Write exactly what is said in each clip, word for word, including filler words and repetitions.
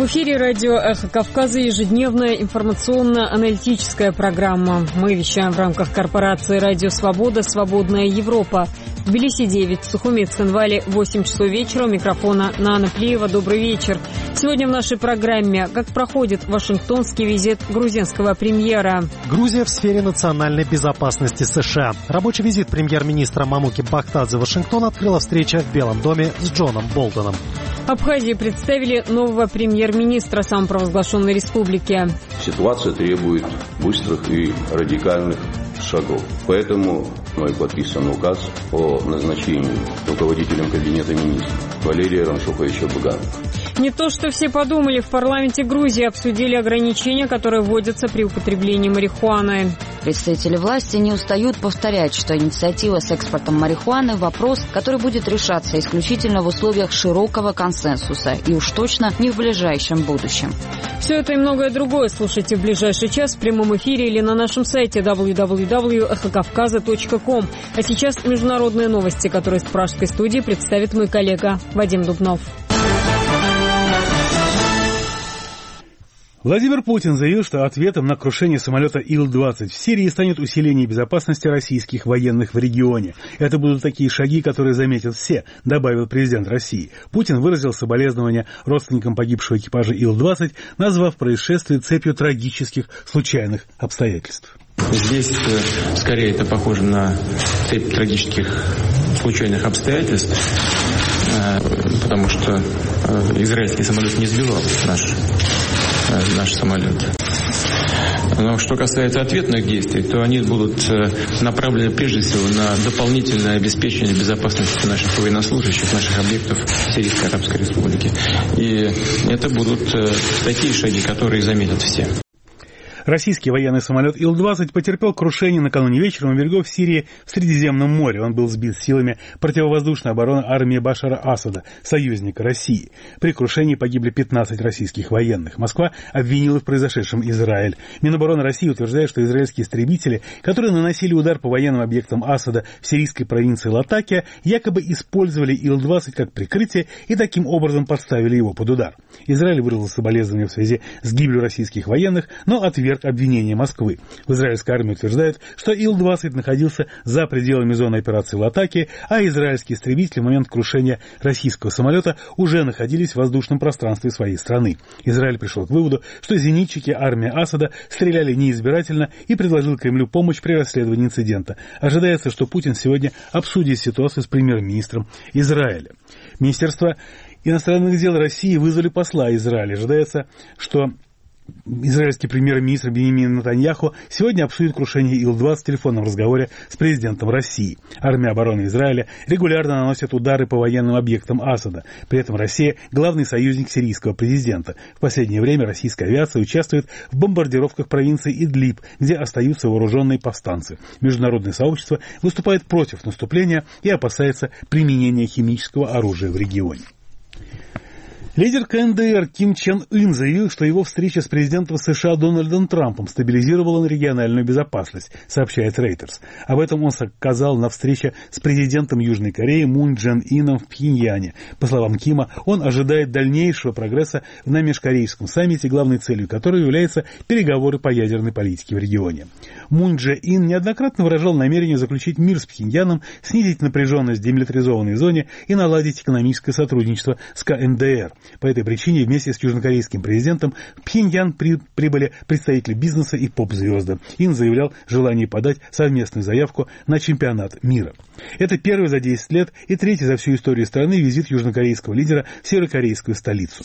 В эфире радио «Эхо Кавказа» ежедневная информационно-аналитическая программа. Мы вещаем в рамках корпорации «Радио Свобода. Свободная Европа». В Тбилиси девять, в Сухуми, Цхинвале восемь часов вечера. У микрофона Нана Плиева. Добрый вечер. Сегодня в нашей программе: как проходит вашингтонский визит грузинского премьера. Грузия в сфере национальной безопасности США. Рабочий визит премьер-министра Мамуки Бахтадзе в Вашингтон открыла встреча в Белом доме с Джоном Болтоном. В Абхазии представили нового премьер-министра самопровозглашенной республики. Ситуация требует быстрых и радикальных шагов. Поэтому мной подписан указ о назначении руководителем кабинета министров Валерия Рамшоховича Буганова. Не то, что все подумали. В парламенте Грузии обсудили ограничения, которые вводятся при употреблении марихуаны. Представители власти не устают повторять, что инициатива с экспортом марихуаны – вопрос, который будет решаться исключительно в условиях широкого консенсуса и уж точно не в ближайшем будущем. Все это и многое другое слушайте в ближайший час в прямом эфире или на нашем сайте дабл ю дабл ю дабл ю точка эхо кавказа точка ком. А сейчас международные новости, которые из пражской студии представит мой коллега Вадим Дубнов. Владимир Путин заявил, что ответом на крушение самолета Ил двадцать в Сирии станет усиление безопасности российских военных в регионе. Это будут такие шаги, которые заметят все, добавил президент России. Путин выразил соболезнования родственникам погибшего экипажа Ил двадцать, назвав происшествие цепью трагических случайных обстоятельств. Здесь скорее это похоже на цепь трагических случайных обстоятельств, потому что израильский самолет не сбивал наш наш самолет. Но что касается ответных действий, то они будут направлены прежде всего на дополнительное обеспечение безопасности наших военнослужащих, наших объектов Сирийской Арабской Республики. И это будут такие шаги, которые заметят все. Российский военный самолет Ил двадцать потерпел крушение накануне вечером у берегов Сирии в Средиземном море. Он был сбит силами противовоздушной обороны армии Башара Асада, союзника России. При крушении погибли пятнадцать российских военных. Москва обвинила в произошедшем Израиль. Минобороны России утверждает, что израильские истребители, которые наносили удар по военным объектам Асада в сирийской провинции Латакия, якобы использовали Ил двадцать как прикрытие и таким образом подставили его под удар. Израиль выразил соболезнования в связи с гибелью российских военных, но отверг обвинения Москвы. В израильской армии утверждают, что Ил двадцать находился за пределами зоны операции Латакия, а израильские истребители в момент крушения российского самолета уже находились в воздушном пространстве своей страны. Израиль пришел к выводу, что зенитчики армии Асада стреляли неизбирательно и предложил Кремлю помощь при расследовании инцидента. Ожидается, что Путин сегодня обсудит ситуацию с премьер-министром Израиля. Министерство иностранных дел России вызвали посла Израиля. Ожидается, что израильский премьер-министр Биньямин Нетаньяху сегодня обсудит крушение Ил двадцать в телефонном разговоре с президентом России. Армия обороны Израиля регулярно наносит удары по военным объектам Асада. При этом Россия – главный союзник сирийского президента. В последнее время российская авиация участвует в бомбардировках провинции Идлиб, где остаются вооруженные повстанцы. Международное сообщество выступает против наступления и опасается применения химического оружия в регионе. Лидер ка эн дэ эр Ким Чен Ын заявил, что его встреча с президентом США Дональдом Трампом стабилизировала региональную безопасность, сообщает Reuters. Об этом он сказал на встрече с президентом Южной Кореи Мун Чжэ Ином в Пхеньяне. По словам Кима, он ожидает дальнейшего прогресса на межкорейском саммите, главной целью которого являются переговоры по ядерной политике в регионе. Мун Чжэ Ин неоднократно выражал намерение заключить мир с Пхеньяном, снизить напряженность в демилитаризованной зоне и наладить экономическое сотрудничество с ка эн дэ эр. По этой причине вместе с южнокорейским президентом в Пхеньян при, прибыли представители бизнеса и поп-звезды. Ин заявлял желание подать совместную заявку на чемпионат мира. Это первый за десять лет и третий за всю историю страны визит южнокорейского лидера в северокорейскую столицу.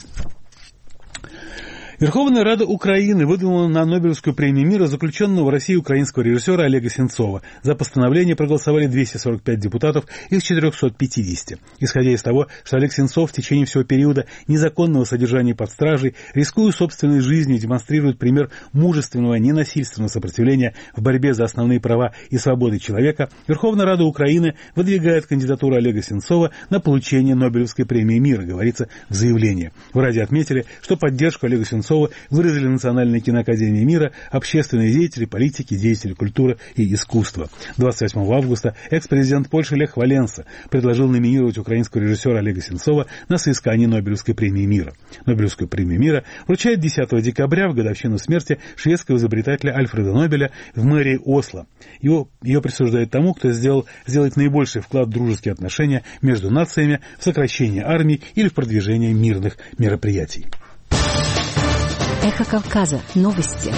Верховная Рада Украины выдвинула на Нобелевскую премию мира заключенного в России украинского режиссера Олега Сенцова. За постановление проголосовали двести сорок пять депутатов из четырехсот пятидесяти. Исходя из того, что Олег Сенцов в течение всего периода незаконного содержания под стражей, рискуя собственной жизнью, демонстрирует пример мужественного, ненасильственного сопротивления в борьбе за основные права и свободы человека, Верховная Рада Украины выдвигает кандидатуру Олега Сенцова на получение Нобелевской премии мира, говорится в заявлении. В Раде отметили, что поддержку Олега Сенцова Сенцова выразили Национальная киноакадемия мира, общественные деятели, политики, деятели культуры и искусства. двадцать восьмого августа экс-президент Польши Лех Валенса предложил номинировать украинского режиссера Олега Сенцова на соискание Нобелевской премии мира. Нобелевскую премию мира вручают десятого декабря в годовщину смерти шведского изобретателя Альфреда Нобеля в мэрии Осло. Его, ее присуждают тому, кто сделал, сделает наибольший вклад в дружеские отношения между нациями, в сокращение армий или в продвижение мирных мероприятий. Эхо Кавказа. Новости.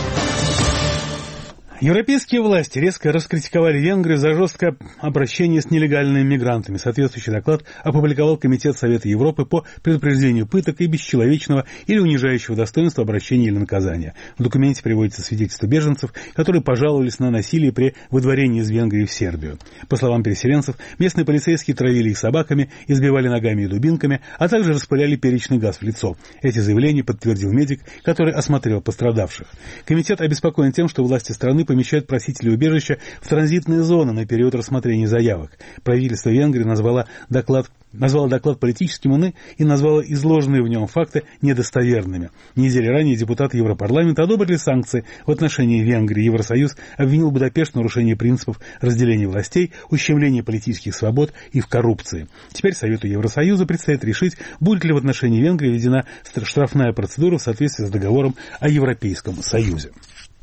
Европейские власти резко раскритиковали Венгрию за жесткое обращение с нелегальными мигрантами. Соответствующий доклад опубликовал Комитет Совета Европы по предупреждению пыток и бесчеловечного или унижающего достоинства обращения или наказания. В документе приводится свидетельство беженцев, которые пожаловались на насилие при выдворении из Венгрии в Сербию. По словам переселенцев, местные полицейские травили их собаками, избивали ногами и дубинками, а также распыляли перечный газ в лицо. Эти заявления подтвердил медик, который осмотрел пострадавших. Комитет обеспокоен тем, что власти страны помещают просителей убежища в транзитные зоны на период рассмотрения заявок. Правительство Венгрии назвало доклад, назвало доклад политическим и назвало изложенные в нем факты недостоверными. Неделю ранее депутаты Европарламента одобрили санкции в отношении Венгрии. Евросоюз обвинил Будапешт в нарушении принципов разделения властей, ущемлении политических свобод и в коррупции. Теперь Совету Евросоюза предстоит решить, будет ли в отношении Венгрии введена штрафная процедура в соответствии с договором о Европейском Союзе.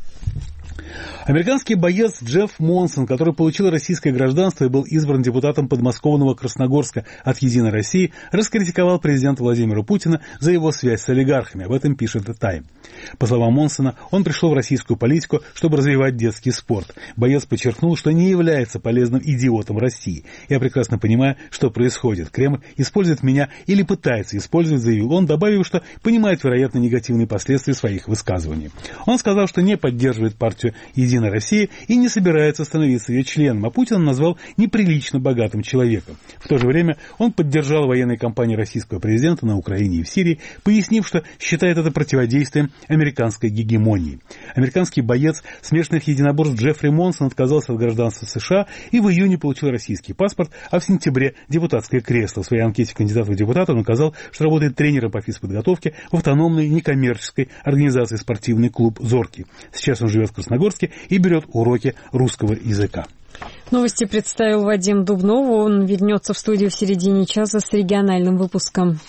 Американский боец Джефф Монсон, который получил российское гражданство и был избран депутатом подмосковного Красногорска от «Единой России», раскритиковал президента Владимира Путина за его связь с олигархами. Об этом пишет The Time. По словам Монсона, он пришел в российскую политику, чтобы развивать детский спорт. Боец подчеркнул, что не является полезным идиотом России. «Я прекрасно понимаю, что происходит. Кремль использует меня или пытается использовать», заявил он, добавив, что понимает, вероятно, негативные последствия своих высказываний. Он сказал, что не поддерживает партию «Единая Россия» и не собирается становиться ее членом, а Путин назвал неприлично богатым человеком. В то же время он поддержал военные кампании российского президента на Украине и в Сирии, пояснив, что считает это противодействием американской гегемонии. Американский боец смешанных единоборств Джеффри Монсон отказался от гражданства США и в июне получил российский паспорт, а в сентябре депутатское кресло. В своей анкете кандидата в депутаты он указал, что работает тренером по физподготовке в автономной некоммерческой организации «Спортивный клуб Зоркий». Сейчас он живет в Красногорске и берет уроки русского языка. Новости представил Вадим Дубнов. Он вернется в студию в середине часа с региональным выпуском.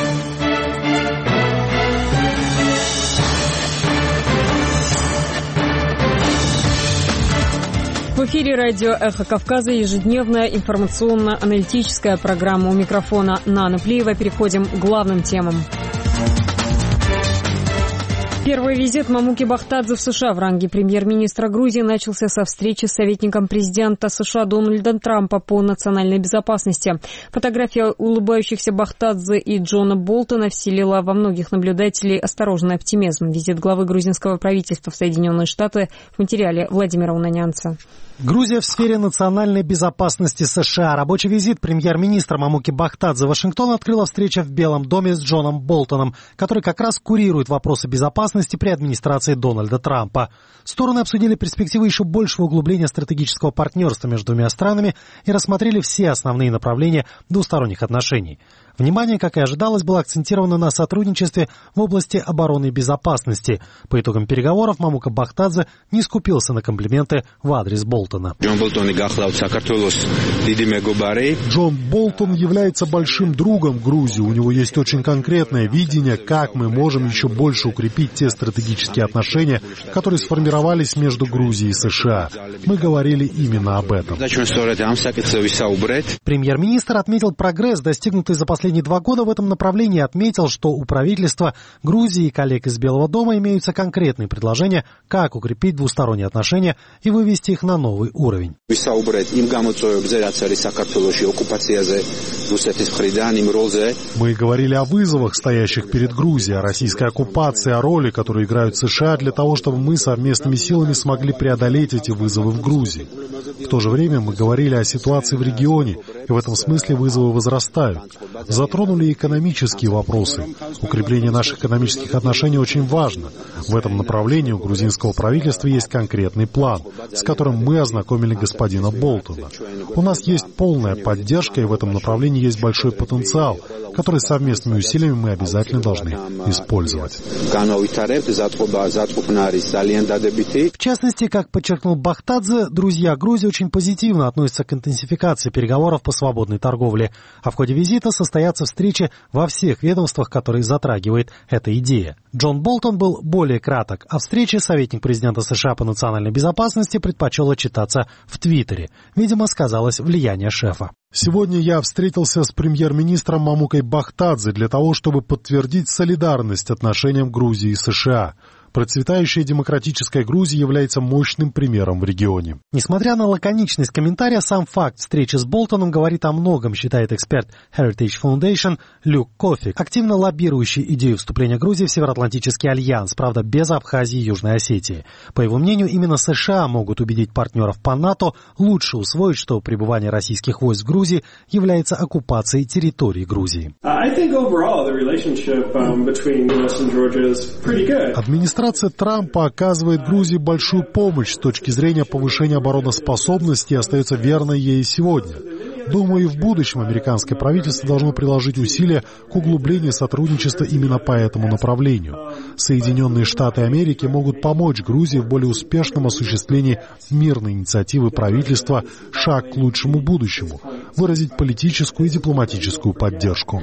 В эфире радио «Эхо Кавказа» ежедневная информационно-аналитическая программа. У микрофона Нана Плиева. Переходим к главным темам. Первый визит Мамуки Бахтадзе в США в ранге премьер-министра Грузии начался со встречи с советником президента США Дональдом Трампа по национальной безопасности. Фотография улыбающихся Бахтадзе и Джона Болтона вселила во многих наблюдателей осторожный оптимизм. Визит главы грузинского правительства в Соединенные Штаты в материале Владимира Унанянца. Грузия в сфере национальной безопасности США. Рабочий визит премьер-министра Мамуки Бахтадзе в Вашингтон открыла встреча в Белом доме с Джоном Болтоном, который как раз курирует вопросы безопасности при администрации Дональда Трампа. Стороны обсудили перспективы еще большего углубления стратегического партнерства между двумя странами и рассмотрели все основные направления двусторонних отношений. Внимание, как и ожидалось, было акцентировано на сотрудничестве в области обороны и безопасности. По итогам переговоров Мамука Бахтадзе не скупился на комплименты в адрес Болтона. Джон Болтон является большим другом Грузии. У него есть очень конкретное видение, как мы можем еще больше укрепить те стратегические отношения, которые сформировались между Грузией и США. Мы говорили именно об этом. Премьер-министр отметил прогресс, достигнутый за последние два года в этом направлении, и отметил, что у правительства Грузии и коллег из Белого дома имеются конкретные предложения, как укрепить двусторонние отношения и вывести их на новый уровень. Мы говорили о вызовах, стоящих перед Грузией, о российской оккупации, о роли, которую играют США для того, чтобы мы совместными силами смогли преодолеть эти вызовы в Грузии. В то же время мы говорили о ситуации в регионе, и в этом смысле вызовы возрастают. Затронули экономические вопросы. Укрепление наших экономических отношений очень важно. В этом направлении у грузинского правительства есть конкретный план, с которым мы ознакомили господина Болтона. У нас есть полная поддержка, и в этом направлении есть большой потенциал, который совместными усилиями мы обязательно должны использовать. В частности, как подчеркнул Бахтадзе, друзья Грузии очень позитивно относятся к интенсификации переговоров по свободной торговле, а в ходе визита состоятся встречи во всех ведомствах, которые затрагивает эта идея. Джон Болтон был более краток, а встрече советник президента США по национальной безопасности предпочел отчитаться в Твиттере. Видимо, сказалось влияние шефа. Сегодня я встретился с премьер-министром Мамукой Бахтадзе для того, чтобы подтвердить солидарность отношениям Грузии и США. Процветающая демократическая Грузия является мощным примером в регионе. Несмотря на лаконичность комментария, сам факт встречи с Болтоном говорит о многом, считает эксперт Heritage Foundation Люк Кофик, активно лоббирующий идею вступления Грузии в Североатлантический альянс, правда, без Абхазии и Южной Осетии. По его мнению, именно США могут убедить партнеров по НАТО лучше усвоить, что пребывание российских войск в Грузии является оккупацией территории Грузии. Администрация Трампа оказывает Грузии большую помощь с точки зрения повышения обороноспособности и остается верной ей сегодня. Думаю, и в будущем американское правительство должно приложить усилия к углублению сотрудничества именно по этому направлению. Соединенные Штаты Америки могут помочь Грузии в более успешном осуществлении мирной инициативы правительства «Шаг к лучшему будущему», выразить политическую и дипломатическую поддержку.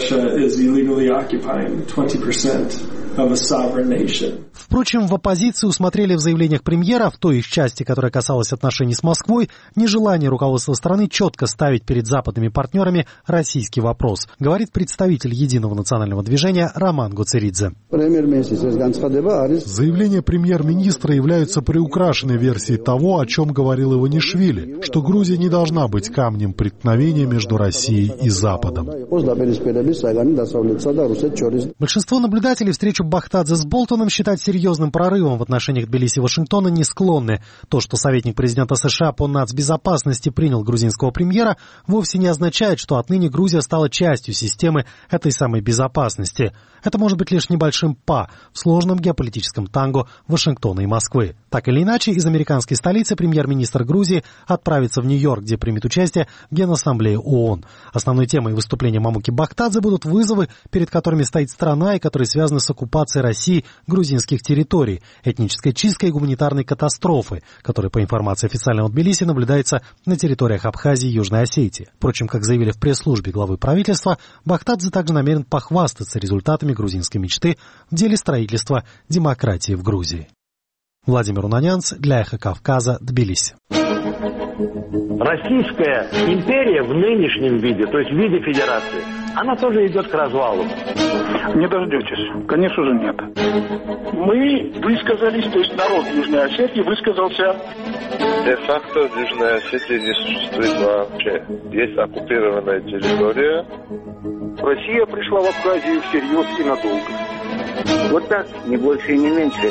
Впрочем, в оппозиции усмотрели в заявлениях премьера, в той их части, которая касалась отношений с Москвой, нежелание руководства страны четко ставить перед западными партнерами российский вопрос, говорит представитель Единого национального движения Роман Гуцеридзе. Заявления премьер-министра являются приукрашенной версией того, о чем говорил Иванишвили, что Грузия не должна быть камнем преткновения между Россией и Западом. Большинство наблюдателей встречу Бахтадзе с Болтоном считать серьезным прорывом в отношениях Тбилиси и Вашингтона не склонны. То, что советник президента США по нацбезопасности принял грузинского премьера, вовсе не означает, что отныне Грузия стала частью системы этой самой безопасности. Это может быть лишь небольшим «па» в сложном геополитическом танго Вашингтона и Москвы. Так или иначе, из американской столицы премьер-министр Грузии отправится в Нью-Йорк, где примет участие в Генассамблее ООН. Основной темой выступления Мамуки Бахтадзе будут вызовы, перед которыми стоит страна и которые связаны с оккупацией России грузинских территорий, этнической чисткой и гуманитарной катастрофы, которая, по информации официального Тбилиси, наблюдается на территориях Абхазии и Южной Осетии. Впрочем, как заявили в пресс-службе главы правительства, Бахтадзе также намерен похвастаться результатами грузинской мечты в деле строительства демократии в Грузии. Владимир Унанянц для «Эхо Кавказа», Тбилиси. Российская империя в нынешнем виде, то есть в виде федерации, она тоже идет к развалу. Не дождетесь. Конечно же нет. Мы высказались, то есть народ Южной Осетии высказался. Де-факто в Южной Осетии не существует вообще. Есть оккупированная территория. Россия пришла в Абхазию всерьез и надолго. Вот так, не больше и не меньше.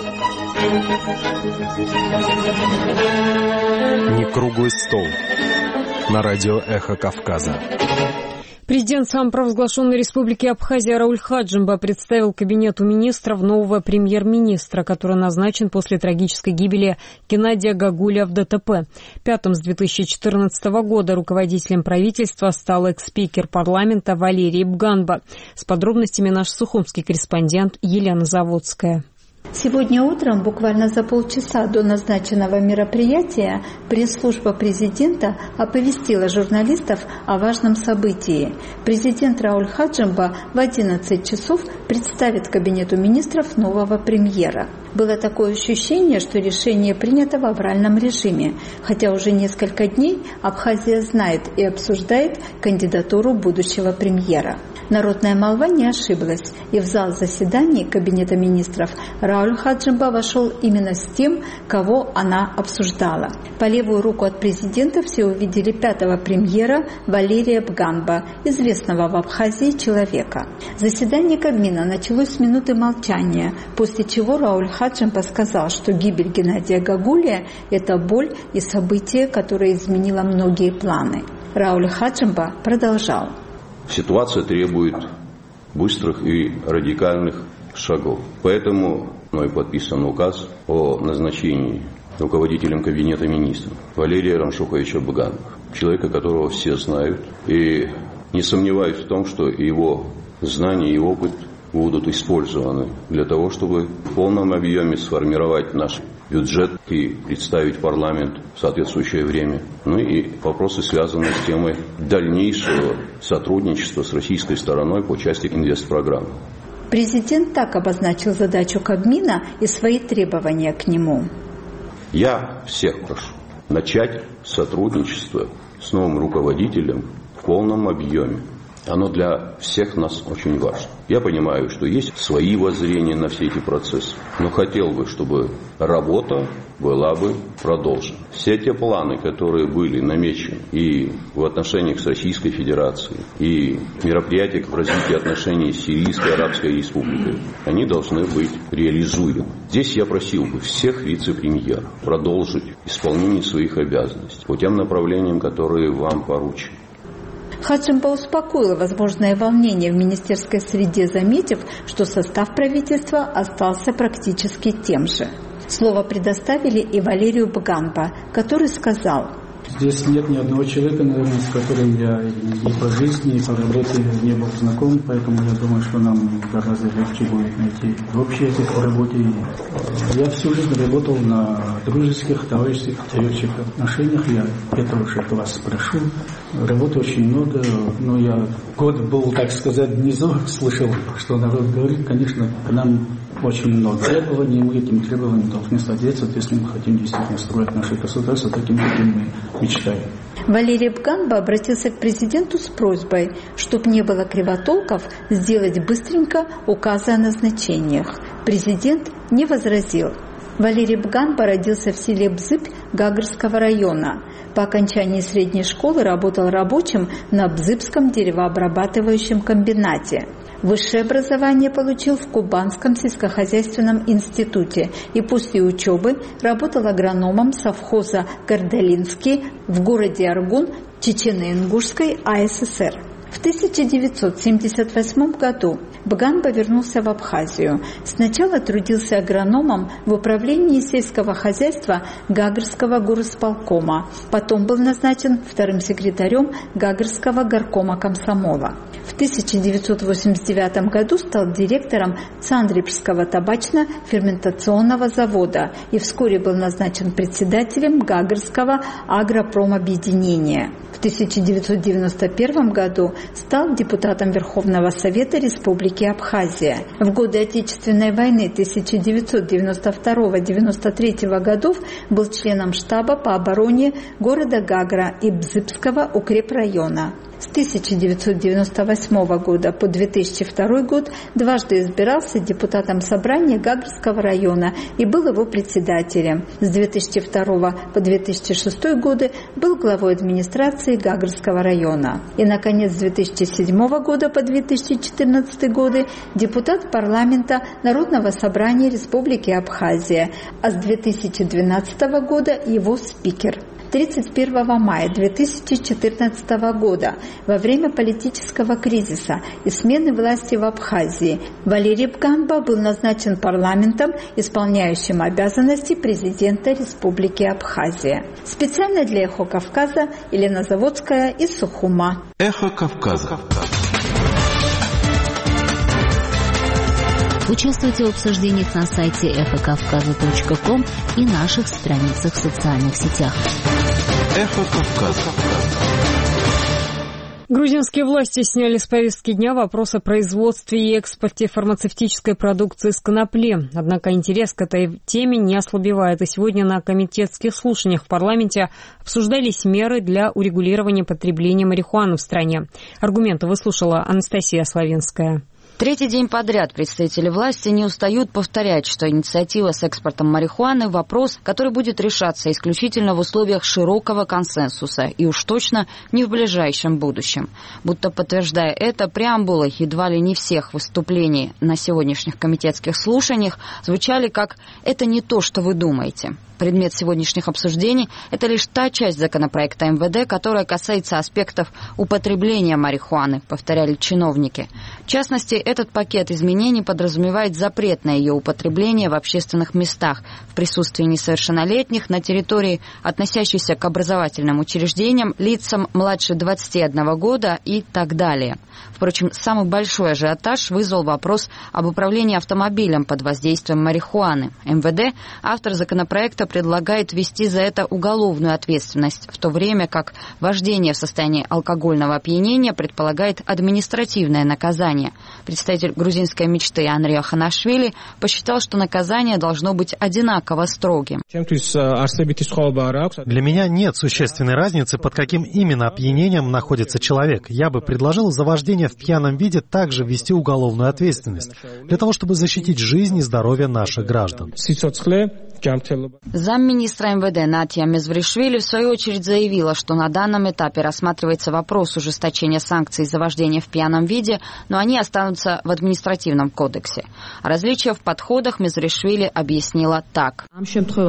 Не круглый стол. На радио «Эхо Кавказа». Президент самопровозглашенной республики Абхазия Рауль Хаджимба представил кабинету министров нового премьер-министра, который назначен после трагической гибели Геннадия Гагуля в ДТП. Пятым с две тысячи четырнадцатого года руководителем правительства стал экс-спикер парламента Валерий Бганба. С подробностями наш сухумский корреспондент Елена Заводская. Сегодня утром, буквально за полчаса до назначенного мероприятия, пресс-служба президента оповестила журналистов о важном событии. Президент Рауль Хаджимба в одиннадцать часов представит кабинету министров нового премьера. Было такое ощущение, что решение принято в авральном режиме, хотя уже несколько дней Абхазия знает и обсуждает кандидатуру будущего премьера. Народная молва не ошиблась, и в зал заседаний кабинета министров Рауль Хаджимба вошел именно с тем, кого она обсуждала. По левую руку от президента все увидели пятого премьера Валерия Бганба, известного в Абхазии человека. Заседание Кабмина началось с минуты молчания, после чего Рауль Хаджимба сказал, что гибель Геннадия Гагуля – это боль и событие, которое изменило многие планы. Рауль Хаджимба продолжал. Ситуация требует быстрых и радикальных шагов. Поэтому мной подписан указ о назначении руководителем кабинета министров Валерия Рамшоховича Бганова, человека, которого все знают. И не сомневаюсь в том, что его знания и опыт будут использованы для того, чтобы в полном объеме сформировать наш бюджет и представить парламент в соответствующее время. Ну и вопросы, связанные с темой дальнейшего сотрудничества с российской стороной по части инвестпрограммы. Президент так обозначил задачу Кабмина и свои требования к нему. Я всех прошу начать сотрудничество с новым руководителем в полном объеме. Оно для всех нас очень важно. Я понимаю, что есть свои воззрения на все эти процессы, но хотел бы, чтобы работа была бы продолжена. Все те планы, которые были намечены и в отношениях с Российской Федерацией, и мероприятия в развитии отношений с Сирийской Арабской Республикой, они должны быть реализуемы. Здесь я просил бы всех вице-премьеров продолжить исполнение своих обязанностей по тем направлениям, которые вам поручены. Хаджимба успокоил возможное волнение в министерской среде, заметив, что состав правительства остался практически тем же. Слово предоставили и Валерию Бганбо, который сказал: здесь нет ни одного человека, наверное, с которым я и по жизни, и по работе не был знаком, поэтому я думаю, что нам гораздо легче будет найти общий язык по работе. Я всю жизнь работал на дружеских, товарищеских, человеческих отношениях. Я это уже от вас прошу. Работы очень много, но я год был, так сказать, внизу, слышал, что народ говорит. Конечно, к нам очень много требований, и мы этим требованиям должны соответствовать, если мы хотим действительно строить наше государство таким, каким мы мечтаем. Валерий Бганбо обратился к президенту с просьбой, чтобы не было кривотолков, сделать быстренько указы о назначениях. Президент не возразил. Валерий Бганбо родился в селе Бзыб Гагарского района. По окончании средней школы работал рабочим на Бзыбском деревообрабатывающем комбинате. Высшее образование получил в Кубанском сельскохозяйственном институте и после учебы работал агрономом совхоза Гордолинский в городе Аргун Чечено-Ингушской АССР. В тысяча девятьсот семьдесят восьмом году Бганбо вернулся в Абхазию. Сначала трудился агрономом в управлении сельского хозяйства Гагарского горосполкома. Потом был назначен вторым секретарем Гагарского горкома комсомола. В тысяча девятьсот восемьдесят девятом году стал директором Цандрипского табачно-ферментационного завода и вскоре был назначен председателем Гагарского агропромобъединения. В тысяча девятьсот девяносто первом году стал депутатом Верховного Совета Республики Абхазия. В годы Отечественной войны тысяча девятьсот девяносто второго — девяносто третьего годов был членом штаба по обороне города Гагра и Бзыбского укрепрайона. С тысяча девятьсот девяносто восьмого года по две тысячи второй год дважды избирался депутатом собрания Гагарского района и был его председателем. С две тысячи второго по две тысячи шестой годы был главой администрации Гагарского района. И, наконец, с две тысячи седьмого года по две тысячи четырнадцатый годы депутат парламента Народного собрания Республики Абхазия, а с две тысячи двенадцатого года его спикер. тридцать первого мая две тысячи четырнадцатого года, во время политического кризиса и смены власти в Абхазии, Валерий Бганбо был назначен парламентом, исполняющим обязанности президента Республики Абхазия. Специально для «Эхо Кавказа» Елена Заводская из Сухума. Эхо Кавказа. Участвуйте в обсуждениях на сайте эхо кавказа точка ком и наших страницах в социальных сетях. Эхо Кавказа. Грузинские власти сняли с повестки дня вопрос о производстве и экспорте фармацевтической продукции с конопли. Однако интерес к этой теме не ослабевает. И сегодня на комитетских слушаниях в парламенте обсуждались меры для урегулирования потребления марихуаны в стране. Аргументы выслушала Анастасия Славинская. Третий день подряд представители власти не устают повторять, что инициатива с экспортом марихуаны – вопрос, который будет решаться исключительно в условиях широкого консенсуса и уж точно не в ближайшем будущем. Будто подтверждая это, преамбулы едва ли не всех выступлений на сегодняшних комитетских слушаниях звучали как «это не то, что вы думаете». Предмет сегодняшних обсуждений – это лишь та часть законопроекта эм вэ дэ, которая касается аспектов употребления марихуаны, повторяли чиновники. В частности, этот пакет изменений подразумевает запрет на ее употребление в общественных местах, в присутствии несовершеннолетних, на территории, относящейся к образовательным учреждениям, лицам младше двадцати одного года и так далее. Впрочем, самый большой ажиотаж вызвал вопрос об управлении автомобилем под воздействием марихуаны. эм вэ дэ, автор законопроекта, предлагает ввести за это уголовную ответственность, в то время как вождение в состоянии алкогольного опьянения предполагает административное наказание. Представитель грузинской мечты Анри Аханашвили посчитал, что наказание должно быть одинаково строгим. Для меня нет существенной разницы, под каким именно опьянением находится человек. Я бы предложил за вождение в пьяном виде также ввести уголовную ответственность, для того, чтобы защитить жизнь и здоровье наших граждан. Замминистра эм вэ дэ Натья Мезвришвили в свою очередь заявила, что на данном этапе рассматривается вопрос ужесточения санкций за вождение в пьяном виде, но они останутся в административном кодексе. Различия в подходах Мезвришвили объяснила так. В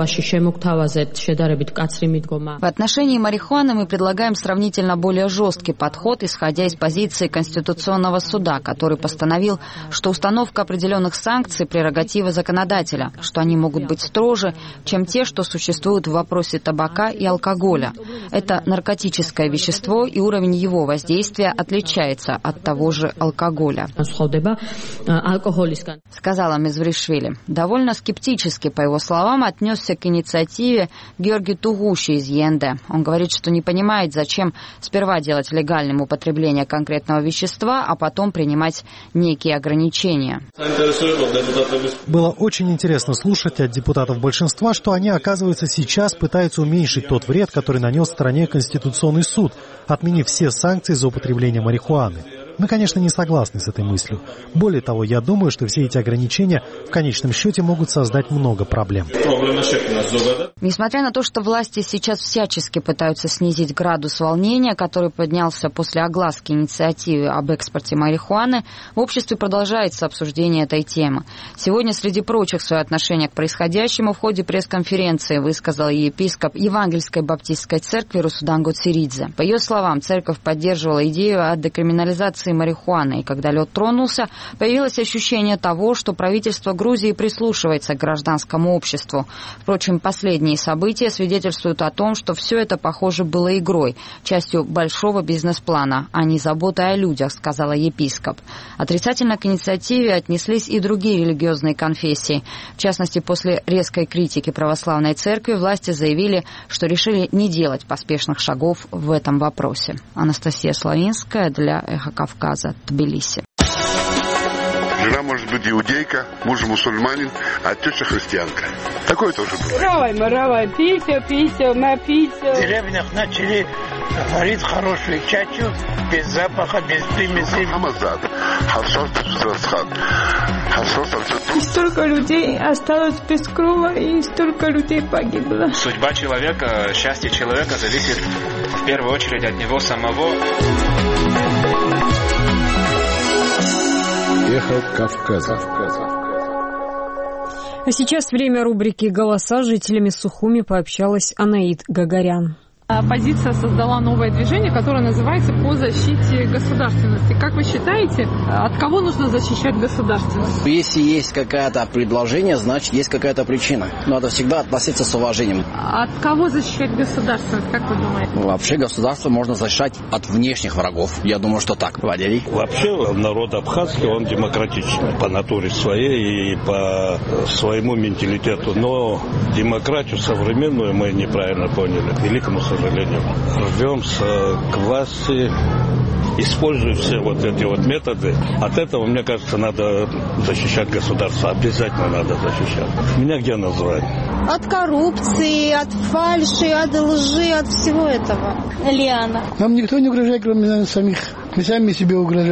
отношении марихуаны мы предлагаем сравнительно более жесткий подход, исходя из позиции Конституционного суда, который постановил, что установка определенных санкций – прерогатива законодателя, что они могут быть строже, чем те, что существуют в вопросе табака и алкоголя. Это наркотическое вещество, и уровень его воздействия отличается от того же алкоголя, сказала Мезвришвили. Довольно скептически, по его словам, отнесся к инициативе Георгий Тугуши из е эн дэ. Он говорит, что не понимает, зачем сперва делать легальным употребление конкретного вещества, а потом принимать некие ограничения. Было очень интересно слушать от депутатов большинства, что они, оказывается, сейчас пытаются уменьшить тот вред, который нанес стране Конституционный суд, отменив все санкции за употребление марихуаны. Мы, конечно, не согласны с этой мыслью. Более того, я думаю, что все эти ограничения в конечном счете могут создать много проблем. Несмотря на то, что власти сейчас всячески пытаются снизить градус волнения, который поднялся после огласки инициативы об экспорте марихуаны, в обществе продолжается обсуждение этой темы. Сегодня, среди прочих, свое отношение к происходящему в ходе пресс-конференции высказал епископ Евангельской баптистской церкви Русудан Гоцеридзе. По ее словам, церковь поддерживала идею о декриминализации марихуаны, и когда лед тронулся, появилось ощущение того, что правительство Грузии прислушивается к гражданскому обществу. Впрочем, последние события свидетельствуют о том, что все это, похоже, было игрой, частью большого бизнес-плана, а не заботой о людях, сказала епископ. Отрицательно к инициативе отнеслись и другие религиозные конфессии. В частности, после резкой критики православной церкви власти заявили, что решили не делать поспешных шагов в этом вопросе. Анастасия Славинская для Эхо Кавказа, Тбилиси. Жена может быть иудейка, муж мусульманин, а теща христианка. Такое тоже было. Равай, маравай, пися, пися, на пися. В деревнях начали варить хорошую чачу, без запаха, без примеси. Хамазад, хасос, расхат. И столько людей осталось без крова, и столько людей погибло. Судьба человека, счастье человека зависит в первую очередь от него самого. Эхо Кавказа. А сейчас время рубрики «Голоса». С жителями Сухуми пообщалась Анаит Гагарян. Оппозиция создала новое движение, которое называется «По защите государственности». Как вы считаете, от кого нужно защищать государственность? Если есть какое-то предложение, значит, есть какая-то причина. Надо всегда относиться с уважением. От кого защищать государственность, как вы думаете? Вообще государство можно защищать от внешних врагов. Я думаю, что так. Валерий? Вообще народ абхазский, он демократичный по натуре своей и по своему менталитету. Но демократию современную мы неправильно поняли. К великому сожалению. Рвемся к власти, используя все вот эти вот методы. От этого, мне кажется, надо защищать государство. Обязательно надо защищать. Меня где называют? От коррупции, от фальши, от лжи, от всего этого. Лиана. Нам никто не угрожает, кроме нас самих. Мы сами себе угрожаем.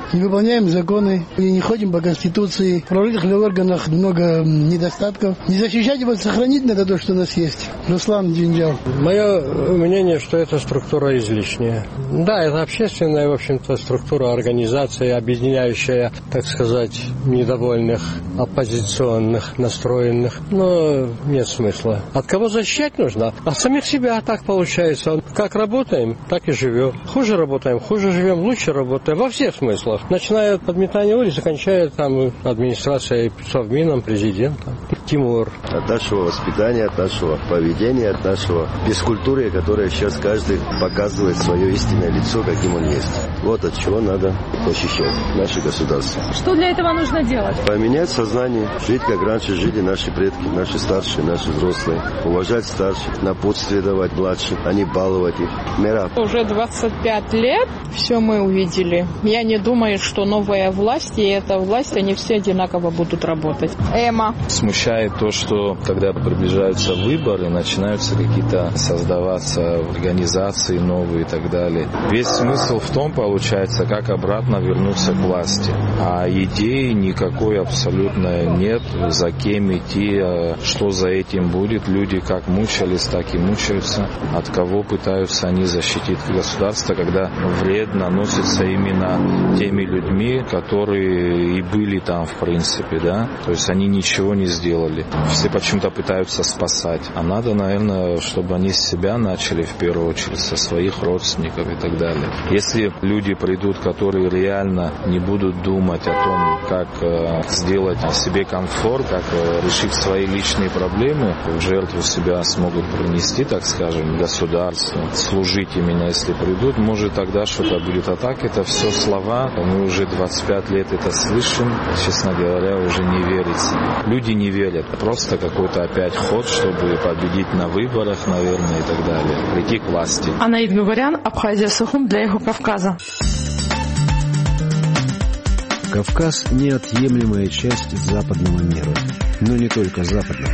не выполняем законы, и не ходим по Конституции. В правоохранительных органах много недостатков. Не защищать его, сохранить надо то, что у нас есть. Руслан Джинджал. Мое мнение, что эта структура излишняя. Да, это общественная, в общем-то, структура, организация, объединяющая, так сказать, недовольных, оппозиционных, настроенных. Но нет смысла. От кого защищать нужно? От самих себя. Так получается. Как работаем, так и живем. Хуже работаем, хуже живем, лучше работаем. Во всех смыслах. Начиная от подметания улиц, кончая там администрацией, Совмином, президентом. Тимур. От нашего воспитания, от нашего поведения, от нашего бескультуры, которое сейчас каждый показывает свое истинное лицо, каким он есть. Вот от чего надо защищать наше государство. Что для этого нужно делать? Поменять сознание, жить как раньше жили наши предки, наши старшие, наши взрослые. Уважать старших, напутствие давать младшим, а не баловать их. Мира. Уже двадцать пять лет все мы увидели. Я не думаю, что новая власть и эта власть, они все одинаково будут работать. Эма. Смущает то, что когда приближаются выборы, начинаются какие-то создаваться организации новые и так далее. Весь смысл в том, получается, как обратно вернуться к власти. А идеи никакой абсолютно нет, за кем идти, что за этим будет. Люди как мучались, так и мучаются. От кого пытаются они защитить государство, когда вред наносится именно теми людьми, которые и были там в принципе, да. То есть они ничего не сделали. Все почему-то пытаются спасать. А надо, наверное, чтобы они с себя начали в первую очередь, со своих родственников и так далее. Если люди придут, которые реально не будут думать о том, как э, сделать себе комфорт, как э, решить свои личные проблемы, в жертву себя смогут принести, так скажем, государству, служить именно, если придут, может тогда что-то будет. А так это все слова, мы уже двадцать пять лет это слышим, честно говоря, уже не верится. Люди не верят, просто какой-то опять ход, чтобы победить на выборах, наверное, и так далее, прийти к власти. Анаид Гугарян, Абхазия, Сухум для Эхо Кавказа. Кавказ – неотъемлемая часть западного мира, но не только западного.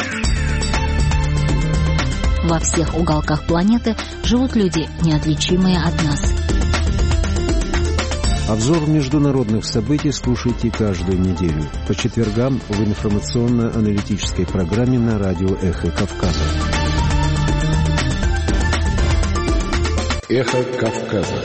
Во всех уголках планеты живут люди, неотличимые от нас. Обзор международных событий слушайте каждую неделю по четвергам в информационно-аналитической программе на радио «Эхо Кавказа». «Эхо Кавказа».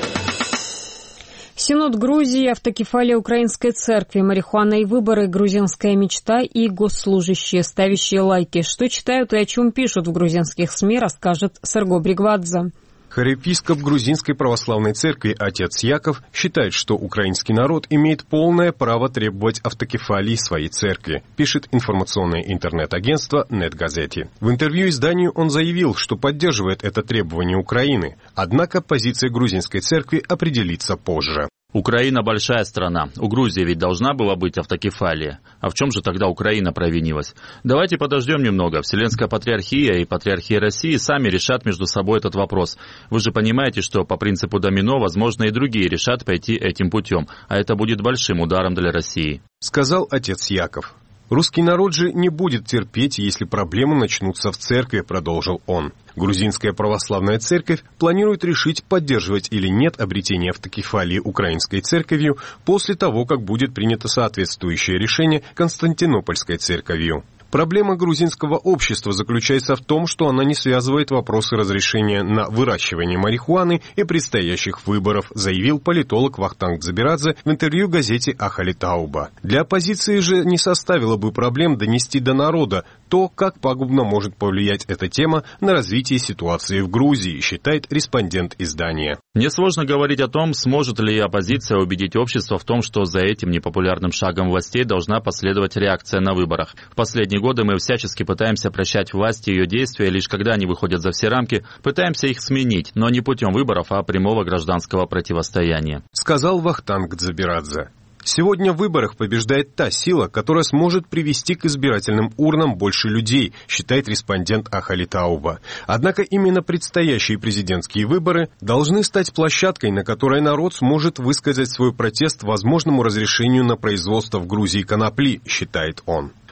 Синод Грузии, автокефалия Украинской церкви, марихуана и выборы, грузинская мечта и госслужащие, ставящие лайки. Что читают и о чем пишут в грузинских СМИ, расскажет Серго Бригвадзе. Хорепископ Грузинской православной церкви отец Яков считает, что украинский народ имеет полное право требовать автокефалии своей церкви, пишет информационное интернет-агентство «Нет-Газети». В интервью изданию он заявил, что поддерживает это требование Украины, однако позиция грузинской церкви определится позже. Украина большая страна. У Грузии ведь должна была быть автокефалия. А в чем же тогда Украина провинилась? Давайте подождем немного. Вселенская патриархия и патриархия России сами решат между собой этот вопрос. Вы же понимаете, что по принципу домино, возможно, и другие решат пойти этим путем. А это будет большим ударом для России. Сказал отец Яков. Русский народ же не будет терпеть, если проблемы начнутся в церкви, продолжил он. Грузинская православная церковь планирует решить, поддерживать или нет обретение автокефалии украинской церковью после того, как будет принято соответствующее решение Константинопольской церковью. Проблема грузинского общества заключается в том, что она не связывает вопросы разрешения на выращивание марихуаны и предстоящих выборов, заявил политолог Вахтанг Дзабирадзе в интервью газете «Ахали Тауба». Для оппозиции же не составило бы проблем донести до народа то, как пагубно может повлиять эта тема на развитие ситуации в Грузии, считает респондент издания. Мне сложно говорить о том, сможет ли оппозиция убедить общество в том, что за этим непопулярным шагом властей должна последовать реакция на выборах. В последние годы мы всячески пытаемся прощать власти и ее действия, лишь когда они выходят за все рамки, пытаемся их сменить, но не путем выборов, а прямого гражданского противостояния. Сказал Вахтанг Дзабирадзе. Сегодня в выборах побеждает та сила, которая сможет привести к избирательным урнам больше людей, считает респондент Ахали Тауба. Однако именно предстоящие президентские выборы должны стать площадкой, на которой народ сможет высказать свой протест возможному разрешению на производство в Грузии конопли, считает он.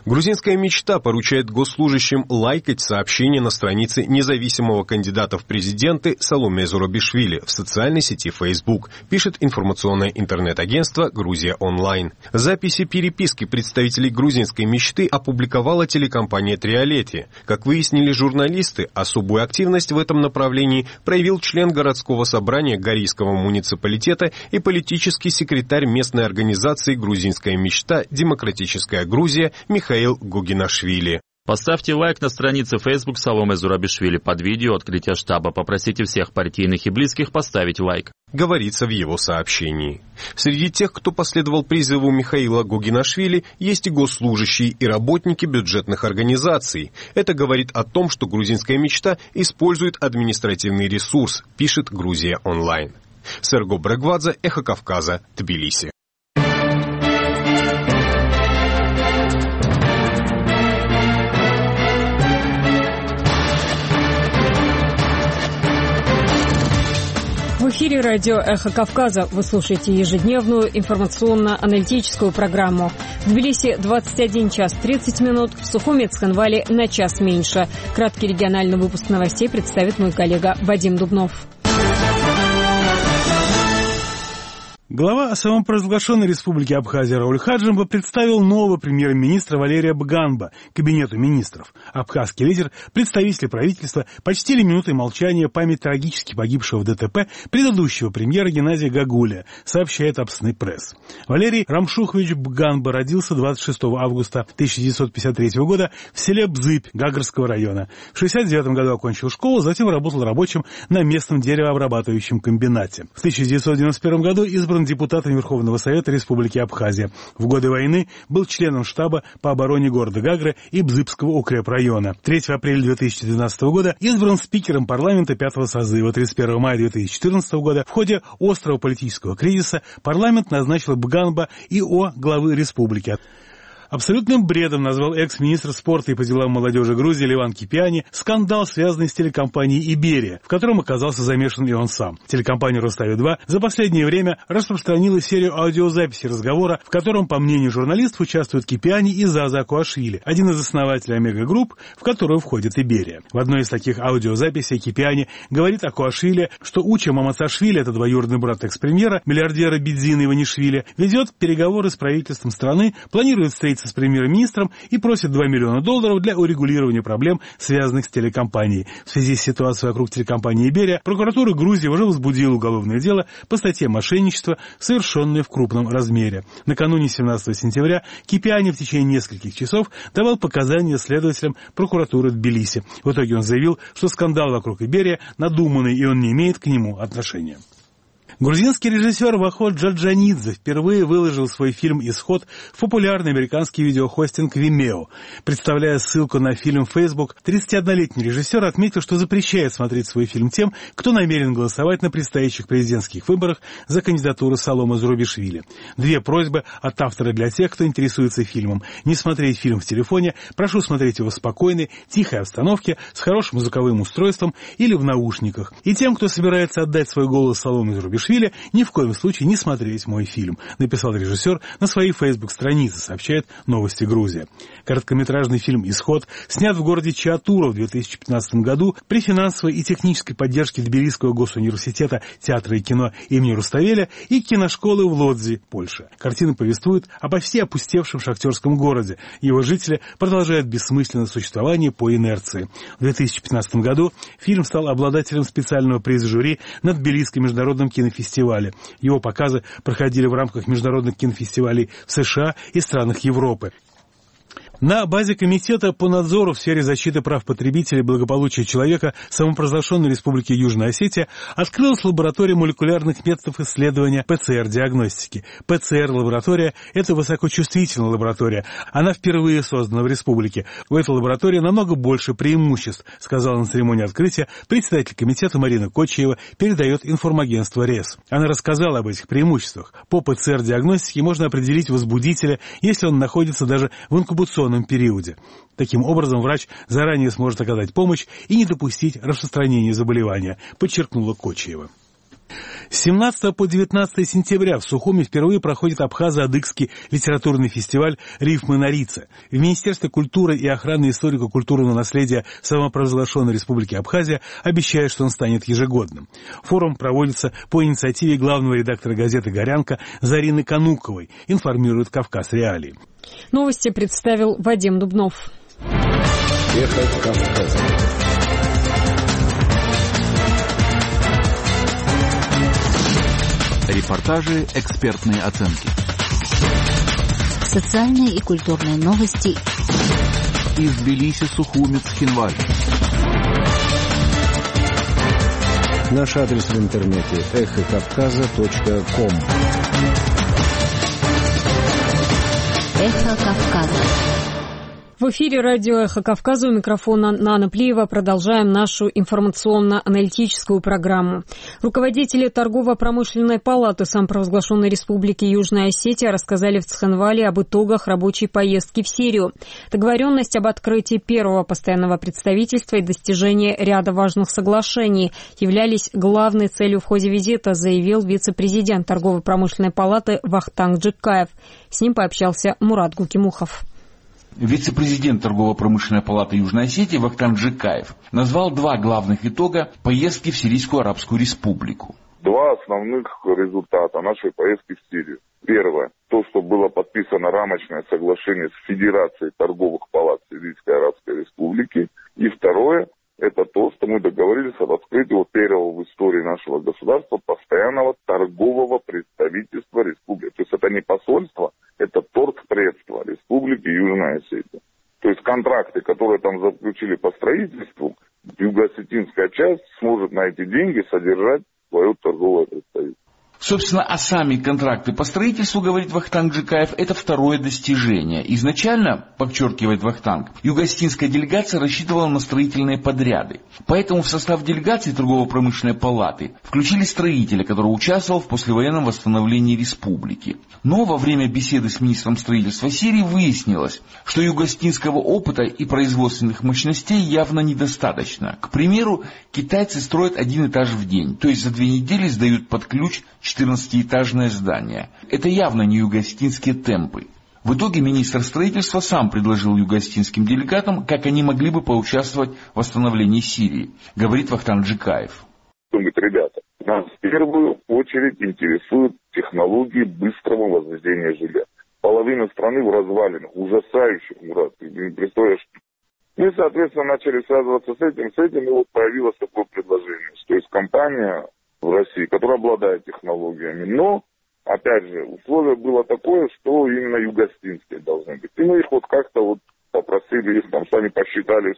Грузинская мечта поручает госслужащим лайкать сообщения на странице независимого кандидата в президенты Саломе Зурабишвили в социальной сети Facebook, пишет информационное интернет-агентство «Грузия онлайн». Записи переписки представителей грузинской мечты опубликовала телекомпания «Триолети». Как выяснили журналисты, особую активность в этом направлении проявил член городского собрания Горийского муниципалитета и политический секретарь местной организации «Грузинская мечта. Демократическая Грузия» Михаил Михаил Гугинашвили. Поставьте лайк на странице Facebook Саломе Зурабишвили под видео открытия штаба. Попросите всех партийных и близких поставить лайк, говорится в его сообщении. Среди тех, кто последовал призыву Михаила Гугинашвили, есть и госслужащие, и работники бюджетных организаций. Это говорит о том, что грузинская мечта использует административный ресурс, пишет Грузия онлайн. Серго Брегвадзе, Эхо Кавказа, Тбилиси. В эфире радио «Эхо Кавказа». Вы слушаете ежедневную информационно-аналитическую программу. В Тбилиси двадцать один час тридцать минут, в Сухуме Цхинвале на час меньше. Краткий региональный выпуск новостей представит мой коллега Вадим Дубнов. Глава самопровозглашенной республики Абхазия Рауль Хаджимба представил нового премьер-министра Валерия Бганба кабинету министров. Абхазский лидер, представители правительства почтили минутой молчания память трагически погибшего в ДТП предыдущего премьера Геннадия Гагуля, сообщает Апсный пресс. Валерий Рамшухович Бганба родился двадцать шестого августа тысяча девятьсот пятьдесят третьего года в селе Бзыбь Гагарского района. В шестьдесят девятом году окончил школу, затем работал рабочим на местном деревообрабатывающем комбинате. В тысяча девятьсот девяносто первом году избран депутатом Верховного Совета Республики Абхазия. В годы войны был членом штаба по обороне города Гагры и Бзыбского укрепрайона. третьего апреля две тысячи двенадцатого года избран спикером парламента пятого созыва. тридцать первого мая две тысячи четырнадцатого года в ходе острого политического кризиса парламент назначил Бганба и о главы республики. Абсолютным бредом назвал экс-министр спорта и по делам молодежи Грузии Леван Кипиани скандал, связанный с телекомпанией «Иберия», в котором оказался замешан и он сам. Телекомпания «Рустави-два» за последнее время распространила серию аудиозаписей разговора, в котором, по мнению журналистов, участвуют Кипиани и Заза Акуашвили, один из основателей «Омега-групп», в которую входит «Иберия». В одной из таких аудиозаписей Кипиани говорит Акуашвили, что Уча Мамацашвили, это двоюродный брат экс-премьера, миллиардера Бидзина Иванишвили, ведет переговоры с правительством страны, планирует встретиться с премьер-министром и просит два миллиона долларов для урегулирования проблем, связанных с телекомпанией. В связи с ситуацией вокруг телекомпании «Иберия» прокуратура Грузии уже возбудила уголовное дело по статье мошенничества, совершенное в крупном размере. Накануне семнадцатого сентября Кипиани в течение нескольких часов давал показания следователям прокуратуры Тбилиси. В итоге он заявил, что скандал вокруг «Иберия» надуманный, и он не имеет к нему отношения. Грузинский режиссер Ваход Джаджанидзе впервые выложил свой фильм «Исход» в популярный американский видеохостинг Vimeo. Представляя ссылку на фильм в Facebook, тридцатиоднолетний режиссер отметил, что запрещает смотреть свой фильм тем, кто намерен голосовать на предстоящих президентских выборах за кандидатуру Саломе Зурабишвили. Две просьбы от автора для тех, кто интересуется фильмом. Не смотреть фильм в телефоне, прошу смотреть его в спокойной, тихой обстановке, с хорошим звуковым устройством или в наушниках. И тем, кто собирается отдать свой голос Саломе Зурабишвили, ни в коем случае не смотреть мой фильм, написал режиссер на своей фейсбук-странице, сообщает «Новости Грузия». Короткометражный фильм «Исход» снят в городе Чиатура в две тысячи пятнадцатом году при финансовой и технической поддержке Тбилисского госуниверситета театра и кино имени Руставеля и киношколы в Лодзи, Польша. Картина повествует о почти опустевшем шахтерском городе. Его жители продолжают бессмысленное существование по инерции. В две тысячи пятнадцатом году фильм стал обладателем специального приза жюри на Тбилисском международном кинофестивале. Фестивале. Его показы проходили в рамках международных кинофестивалей в США и странах Европы. На базе Комитета по надзору в сфере защиты прав потребителей и благополучия человека самопровозглашенной Республики Южная Осетия открылась лаборатория молекулярных методов исследования ПЦР-диагностики. ПЦР-лаборатория – это высокочувствительная лаборатория. Она впервые создана в республике. У этой лаборатории намного больше преимуществ, сказала на церемонии открытия председатель комитета Марина Кочиева, передает информагентство РЕС. Она рассказала об этих преимуществах. По ПЦР-диагностике можно определить возбудителя, если он находится даже в инкубационном периоде. Таким образом, врач заранее сможет оказать помощь и не допустить распространения заболевания, подчеркнула Кочиева. С семнадцатого по девятнадцатое сентября в Сухуми впервые проходит абхазо-адыгский литературный фестиваль «Рифмы на Рице». В Министерстве культуры и охраны историко-культурного наследия самопровозглашенной Республики Абхазия обещают, что он станет ежегодным. Форум проводится по инициативе главного редактора газеты «Горянка» Зарины Кануковой, информирует «Кавказ Реалии». Новости представил Вадим Дубнов. Эхо Кавказа. Репортажи, экспертные оценки. Социальные и культурные новости. Из Тбилиси, Сухуми, Цхинвали. Наш адрес в интернете эхо кавказа точка ком. Эхо Кавказа. В эфире радио «Эхо Кавказа», у микрофона Нана Плиева. Продолжаем нашу информационно-аналитическую программу. Руководители торгово-промышленной палаты самопровозглашенной Республики Южная Осетия рассказали в Цхинвале об итогах рабочей поездки в Сирию. Договоренность об открытии первого постоянного представительства и достижении ряда важных соглашений являлись главной целью в ходе визита, заявил вице-президент торгово-промышленной палаты Вахтанг Джикаев. С ним пообщался Мурат Гукимухов. Вице-президент торгово-промышленной палаты Южной Осетии Вахтанг Джикаев назвал два главных итога поездки в Сирийскую Арабскую Республику. Два основных результата нашей поездки в Сирию. Первое, то, что было подписано рамочное соглашение с Федерацией торговых палат Сирийской Арабской Республики. И второе, это то, что мы договорились об открытии первого в истории нашего государства постоянного торгового представительства республики. То есть это не посольство, это торгпредство Республики Южная Осетия. То есть контракты, которые там заключили по строительству, юго-осетинская часть сможет на эти деньги содержать свое торговое представительство. Собственно, а сами контракты по строительству, говорит Вахтанг Джикаев, это второе достижение. Изначально, подчеркивает Вахтанг, юго-осетинская делегация рассчитывала на строительные подряды. Поэтому в состав делегации торгово-промышленной палаты включили строителя, который участвовал в послевоенном восстановлении республики. Но во время беседы с министром строительства Сирии выяснилось, что юго-осетинского опыта и производственных мощностей явно недостаточно. К примеру, китайцы строят один этаж в день, то есть за две недели сдают под ключ четырнадцатиэтажное здание. Это явно не юго-осетинские темпы. В итоге министр строительства сам предложил юго-осетинским делегатам, как они могли бы поучаствовать в восстановлении Сирии, говорит Вахтанг Джикаев. Он говорит, ребята, нас в первую очередь интересуют технологии быстрого возведения жилья. Половина страны в развалинах, ужасающих, Мурат, ты не представляешь. Мы, соответственно, начали связываться с этим, с этим, и вот появилось такое предложение. То есть компания в России, которая обладает технологиями, но, опять же, условие было такое, что именно юго-осетинские должны быть. И мы их вот как-то вот попросили, их там сами посчитали.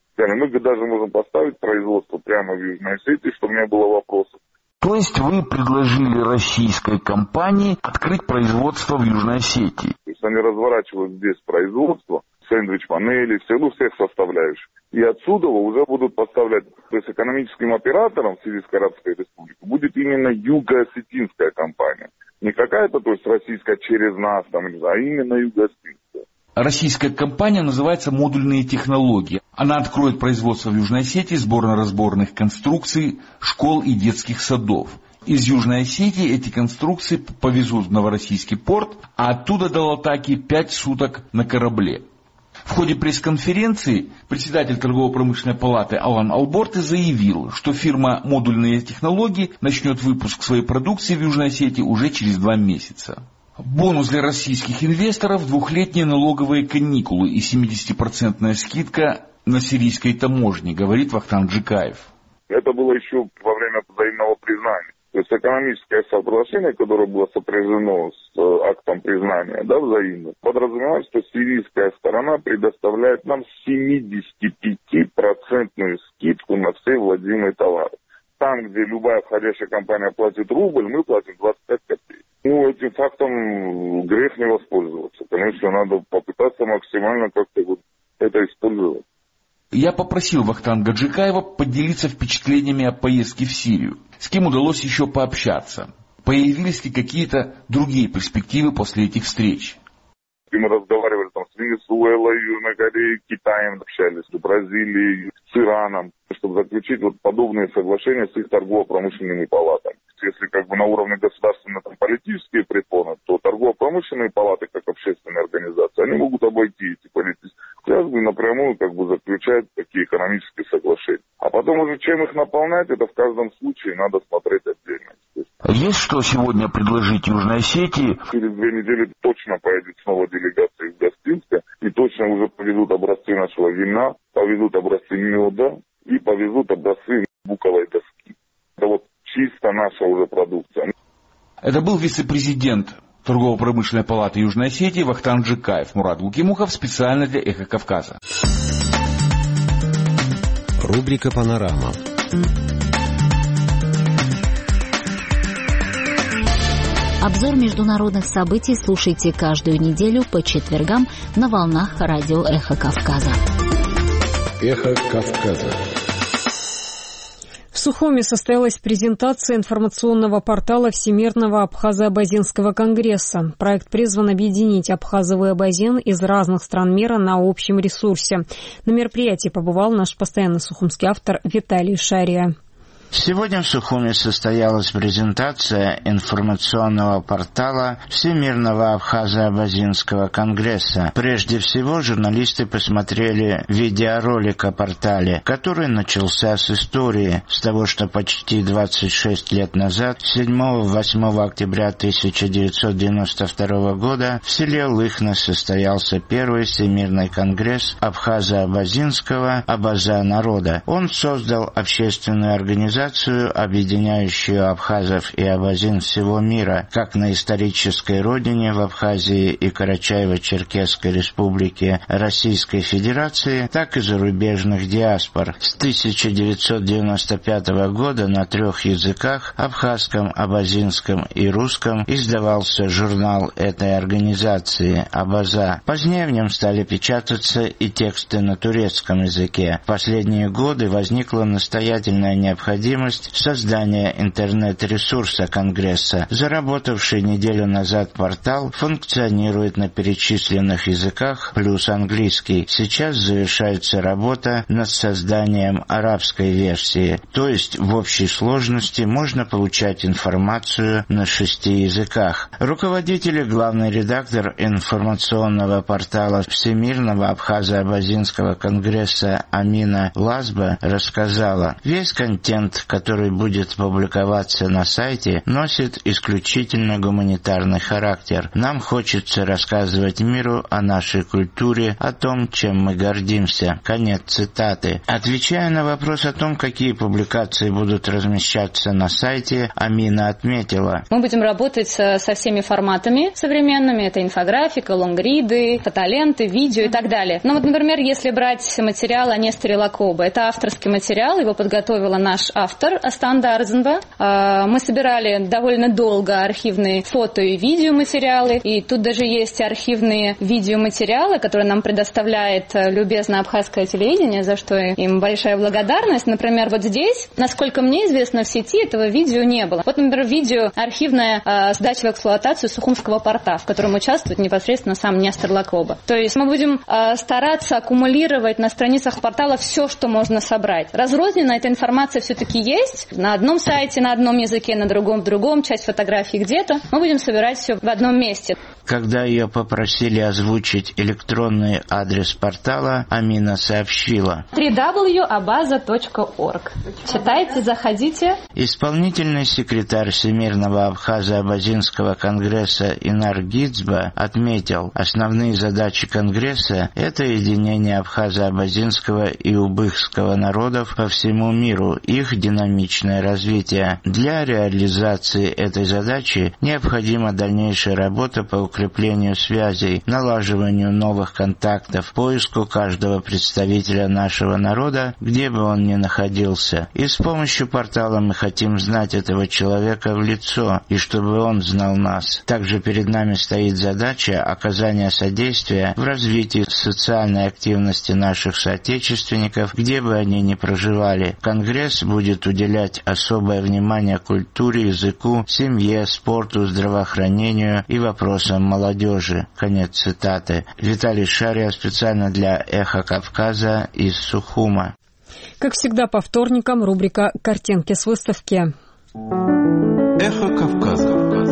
Мы даже можем поставить производство прямо в Южной Осетии, чтобы не было вопросов. То есть вы предложили российской компании открыть производство в Южной Осетии? То есть они разворачивают здесь производство, сэндвич-панели, все, ну, всех составляющих. И отсюда уже будут поставлять, то есть экономическим оператором Сирийской Арабской Республики будет именно юго-осетинская компания. Не какая-то, то есть российская через нас, там, а именно юго-осетинская. Российская компания называется «Модульные технологии». Она откроет производство в Южной Осетии сборно-разборных конструкций, школ и детских садов. Из Южной Осетии эти конструкции повезут в Новороссийский порт, а оттуда до Латаки пять суток на корабле. В ходе пресс-конференции председатель торгово-промышленной палаты Алан Алборте заявил, что фирма «Модульные технологии» начнет выпуск своей продукции в Южной Осетии уже через два месяца. Бонус для российских инвесторов – двухлетние налоговые каникулы и семидесятипроцентная скидка на сирийской таможне, говорит Вахтанг Джикаев. Это было еще во время взаимного признания. То есть экономическое соглашение, которое было сопряжено с актом признания, да, взаимно, подразумевает, что сирийская сторона предоставляет нам семидесятипятипроцентную скидку на все владимые товары. Там, где любая входящая компания платит рубль, мы платим двадцать пять копеек. Ну, этим фактом грех не воспользоваться. Конечно, надо попытаться максимально как-то вот это использовать. Я попросил Вахтанга Джикаева поделиться впечатлениями о поездке в Сирию. С кем удалось еще пообщаться? Появились ли какие-то другие перспективы после этих встреч? И мы разговаривали там с Венесуэлой, Южной Кореей, Китаем, общались с Бразилией, с Ираном, чтобы заключить вот подобные соглашения с их торгово-промышленными палатами. если как бы на уровне государственной там, политические препоны, то торгово-промышленные палаты, как общественные организации, они могут обойти эти политические связки напрямую как бы заключать такие экономические соглашения. А потом уже чем их наполнять, это в каждом случае надо смотреть отдельно. Есть что сегодня предложить Южной Осетии? Через две недели точно поедет снова делегация из Гостинска, и точно уже повезут образцы нашего вина, повезут образцы меда и повезут образцы буковой доски. Это вот чисто наша уже продукция. Это был вице-президент Торгово-промышленной палаты Южной Осетии Вахтанг Джикаев. Мурат Гукимухов специально для «Эхо Кавказа». Рубрика «Панорама». Обзор международных событий слушайте каждую неделю по четвергам на волнах радио «Эхо Кавказа». «Эхо Кавказа». В Сухуми состоялась презентация информационного портала Всемирного Абхазо-Абазинского конгресса. Проект призван объединить Абхазов и Абазин из разных стран мира на общем ресурсе. На мероприятии побывал наш постоянный сухумский автор Виталий Шария. Сегодня в Сухуми состоялась презентация информационного портала Всемирного Абхазо-Абазинского конгресса. Прежде всего, журналисты посмотрели видеоролик о портале, который начался с истории, с того, что почти двадцать шесть лет назад, седьмого-восьмого октября тысяча девятьсот девяносто второго года, в селе Лыхна состоялся первый Всемирный конгресс Абхазо-Абазинского Абаза народа. Он создал общественную организацию, объединяющую абхазов и абазин всего мира, как на исторической родине в Абхазии и Карачаево-Черкесской республике Российской Федерации, так и зарубежных диаспор. С тысяча девятьсот девяносто пятого года на трех языках, абхазском, абазинском и русском, издавался журнал этой организации «Абаза». Позднее в нем стали печататься и тексты на турецком языке. В последние годы возникла настоятельная необходимость создания интернет-ресурса Конгресса. Заработавший неделю назад портал функционирует на перечисленных языках плюс английский. Сейчас завершается работа над созданием арабской версии, то есть в общей сложности можно получать информацию на шести языках. Руководитель и главный редактор информационного портала Всемирного Абхазо-Абазинского конгресса Амина Лазба рассказала: весь контент, который будет публиковаться на сайте, носит исключительно гуманитарный характер. Нам хочется рассказывать миру о нашей культуре, о том, чем мы гордимся. Конец цитаты. Отвечая на вопрос о том, какие публикации будут размещаться на сайте, Амина отметила: мы будем работать со всеми форматами современными. Это инфографика, лонгриды, фотоленты, видео и так далее. Но вот, например, если брать материал о Несторе Лакоба, это авторский материал, его подготовила наш автор Астанда Арзенба. Мы собирали довольно долго архивные фото и видеоматериалы, и тут даже есть архивные видеоматериалы, которые нам предоставляет любезно абхазское телевидение, за что им большая благодарность. Например, вот здесь, насколько мне известно, в сети этого видео не было. Вот, например, видео архивная э, сдача в эксплуатацию Сухумского порта, в котором участвует непосредственно сам Нестор Лакоба. То есть мы будем э, стараться аккумулировать на страницах портала все, что можно собрать. Разрозненно эта информация все-таки есть. На одном сайте, на одном языке, на другом, в другом, часть фотографий где-то. Мы будем собирать все в одном месте. Когда ее попросили озвучить электронный адрес портала, Амина сообщила: дабл ю дабл ю дабл ю точка абаза точка орг. Читайте, заходите. Исполнительный секретарь Всемирного Абхазо-Абазинского конгресса Инар Гицба отметил: основные задачи конгресса – это единение абхазо-абазинского и убыхского народов по всему миру, их динамичное развитие. Для реализации этой задачи необходима дальнейшая работа по укреплению связей, налаживанию новых контактов, поиску каждого представителя нашего народа, где бы он ни находился. И с помощью портала мы хотим знать этого человека в лицо, и чтобы он знал нас. Также перед нами стоит задача оказания содействия в развитии социальной активности наших соотечественников, где бы они ни проживали. Конгресс будет уделять особое внимание культуре, языку, семье, спорту, здравоохранению и вопросам молодежи. Конец цитаты. Виталий Шария специально для «Эхо Кавказа» из Сухума. Как всегда по вторникам рубрика «Картинки с выставки». Эхо Кавказа.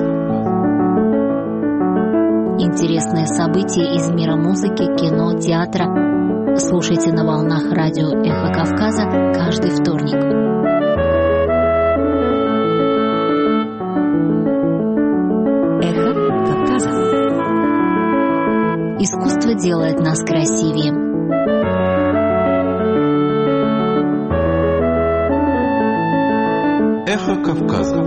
Интересные события из мира музыки, кино, театра. Слушайте на волнах радио «Эхо Кавказа» каждый вторник. «Эхо Кавказа». Искусство делает нас красивее. Эхо Кавказа.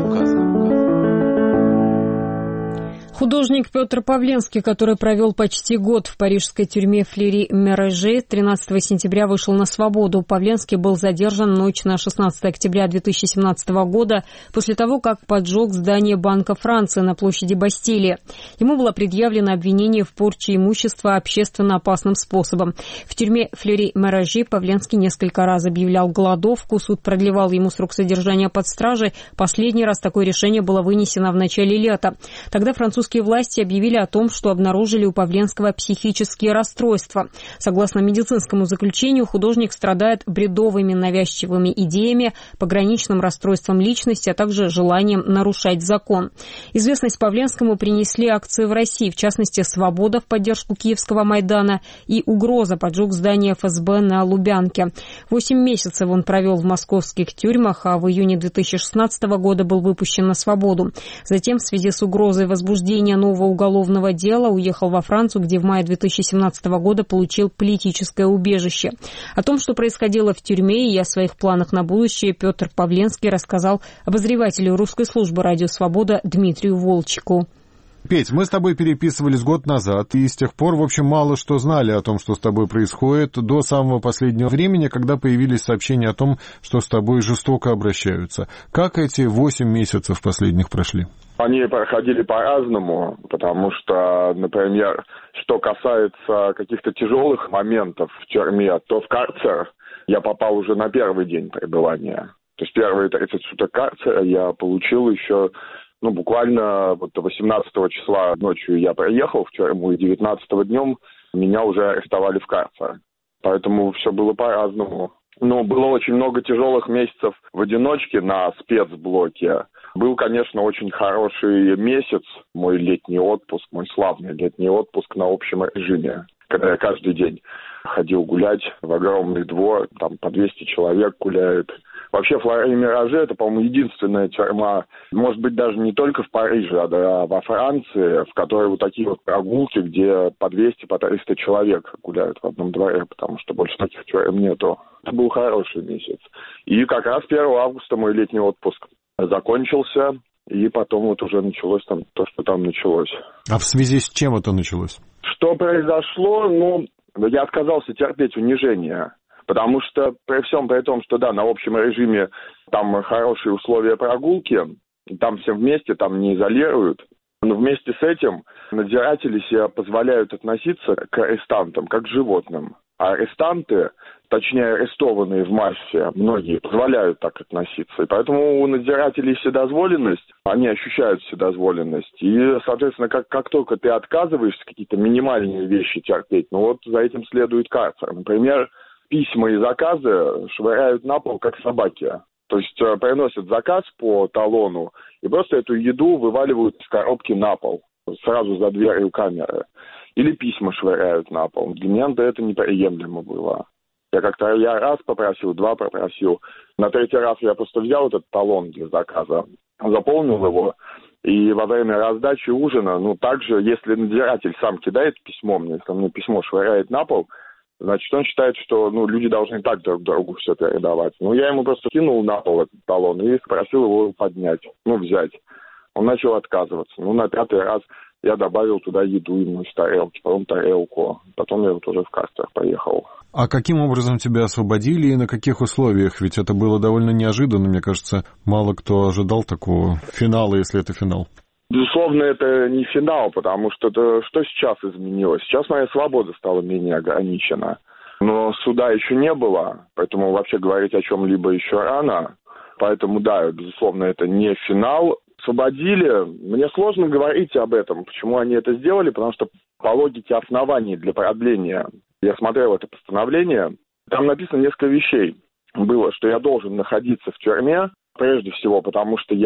Художник Петр Павленский, который провел почти год в парижской тюрьме Флери-Мераже, тринадцатого сентября вышел на свободу. Павленский был задержан в ночь на шестнадцатое октября две тысячи семнадцатого года после того, как поджег здание Банка Франции на площади Бастилии. Ему было предъявлено обвинение в порче имущества общественно опасным способом. В тюрьме Флери-Мераже Павленский несколько раз объявлял голодовку, суд продлевал ему срок содержания под стражей. Последний раз такое решение было вынесено в начале лета. Тогда французские власти объявили о том, что обнаружили у Павленского психические расстройства. Согласно медицинскому заключению, художник страдает бредовыми навязчивыми идеями, пограничным расстройством личности, а также желанием нарушать закон. Известность Павленскому принесли акции в России, в частности, «Свобода» в поддержку Киевского Майдана и «Угроза» поджог здания эф эс бэ на Лубянке. Восемь месяцев он провел в московских тюрьмах, а в июне две тысячи шестнадцатого года был выпущен на свободу. Затем, в связи с угрозой возбуждения нового уголовного дела, уехал во Францию, где в мае две тысячи семнадцатого года получил политическое убежище. О том, что происходило в тюрьме, и о своих планах на будущее Петр Павленский рассказал обозревателю русской службы «Радио Свобода» Дмитрию Волчику. Петь, мы с тобой переписывались год назад, и с тех пор, в общем, мало что знали о том, что с тобой происходит, до самого последнего времени, когда появились сообщения о том, что с тобой жестоко обращаются. Как эти восемь месяцев последних прошли? Они проходили по-разному, потому что, например, что касается каких-то тяжелых моментов в тюрьме, то в карцер я попал уже на первый день пребывания. То есть первые тридцать суток карцера я получил еще, ну, буквально вот восемнадцатого числа ночью я приехал в тюрьму, и девятнадцатого днем меня уже арестовали в карцер. Поэтому все было по-разному. Но было очень много тяжелых месяцев в одиночке на спецблоке. Был, конечно, очень хороший месяц, мой летний отпуск, мой славный летний отпуск на общем режиме, когда я каждый день ходил гулять в огромный двор, там по двести человек гуляет. Вообще Флери-Мераже — это, по-моему, единственная тюрьма, может быть, даже не только в Париже, а да, во Франции, в которой вот такие вот прогулки, где по двести, по триста человек гуляют в одном дворе, потому что больше таких тюрем нету. Это был хороший месяц. И как раз первого августа мой летний отпуск закончился, и потом вот уже началось там то, что там началось. А в связи с чем это началось? Что произошло? Ну, я отказался терпеть унижение. Потому что при всем при том, что да, на общем режиме там хорошие условия прогулки, там все вместе, там не изолируют, но вместе с этим надзиратели себе позволяют относиться к арестантам как к животным. А арестанты, точнее арестованные в массе, многие позволяют так относиться. И поэтому у надзирателей вседозволенность, они ощущают вседозволенность. И, соответственно, как, как только ты отказываешься какие-то минимальные вещи терпеть, ну вот за этим следует карцер. Например, письма и заказы швыряют на пол, как собаки. То есть приносят заказ по талону и просто эту еду вываливают из коробки на пол, сразу за дверью камеры. Или письма швыряют на пол. Для меня это неприемлемо было. Я как-то я раз попросил, два попросил. На третий раз я просто взял этот талон для заказа, заполнил его. И во время раздачи ужина, ну также, если надзиратель сам кидает письмо мне, если мне письмо швыряет на пол, значит, он считает, что ну, люди должны так друг другу все передавать. Ну, я ему просто кинул на пол этот талон и попросил его поднять, ну, взять. Он начал отказываться. Ну, на пятый раз я добавил туда еду ему из тарелки, потом тарелку. Потом я вот уже в карцер поехал. А каким образом тебя освободили и на каких условиях? Ведь это было довольно неожиданно, мне кажется. Мало кто ожидал такого финала, если это финал. Безусловно, это не финал, потому что это, что сейчас изменилось? Сейчас моя свобода стала менее ограничена. Но суда еще не было, поэтому вообще говорить о чем-либо еще рано. Поэтому, да, безусловно, это не финал. Освободили. Мне сложно говорить об этом, почему они это сделали, потому что по логике оснований для продления, я смотрел это постановление, там написано несколько вещей. Было, что я должен находиться в тюрьме, прежде всего, потому что я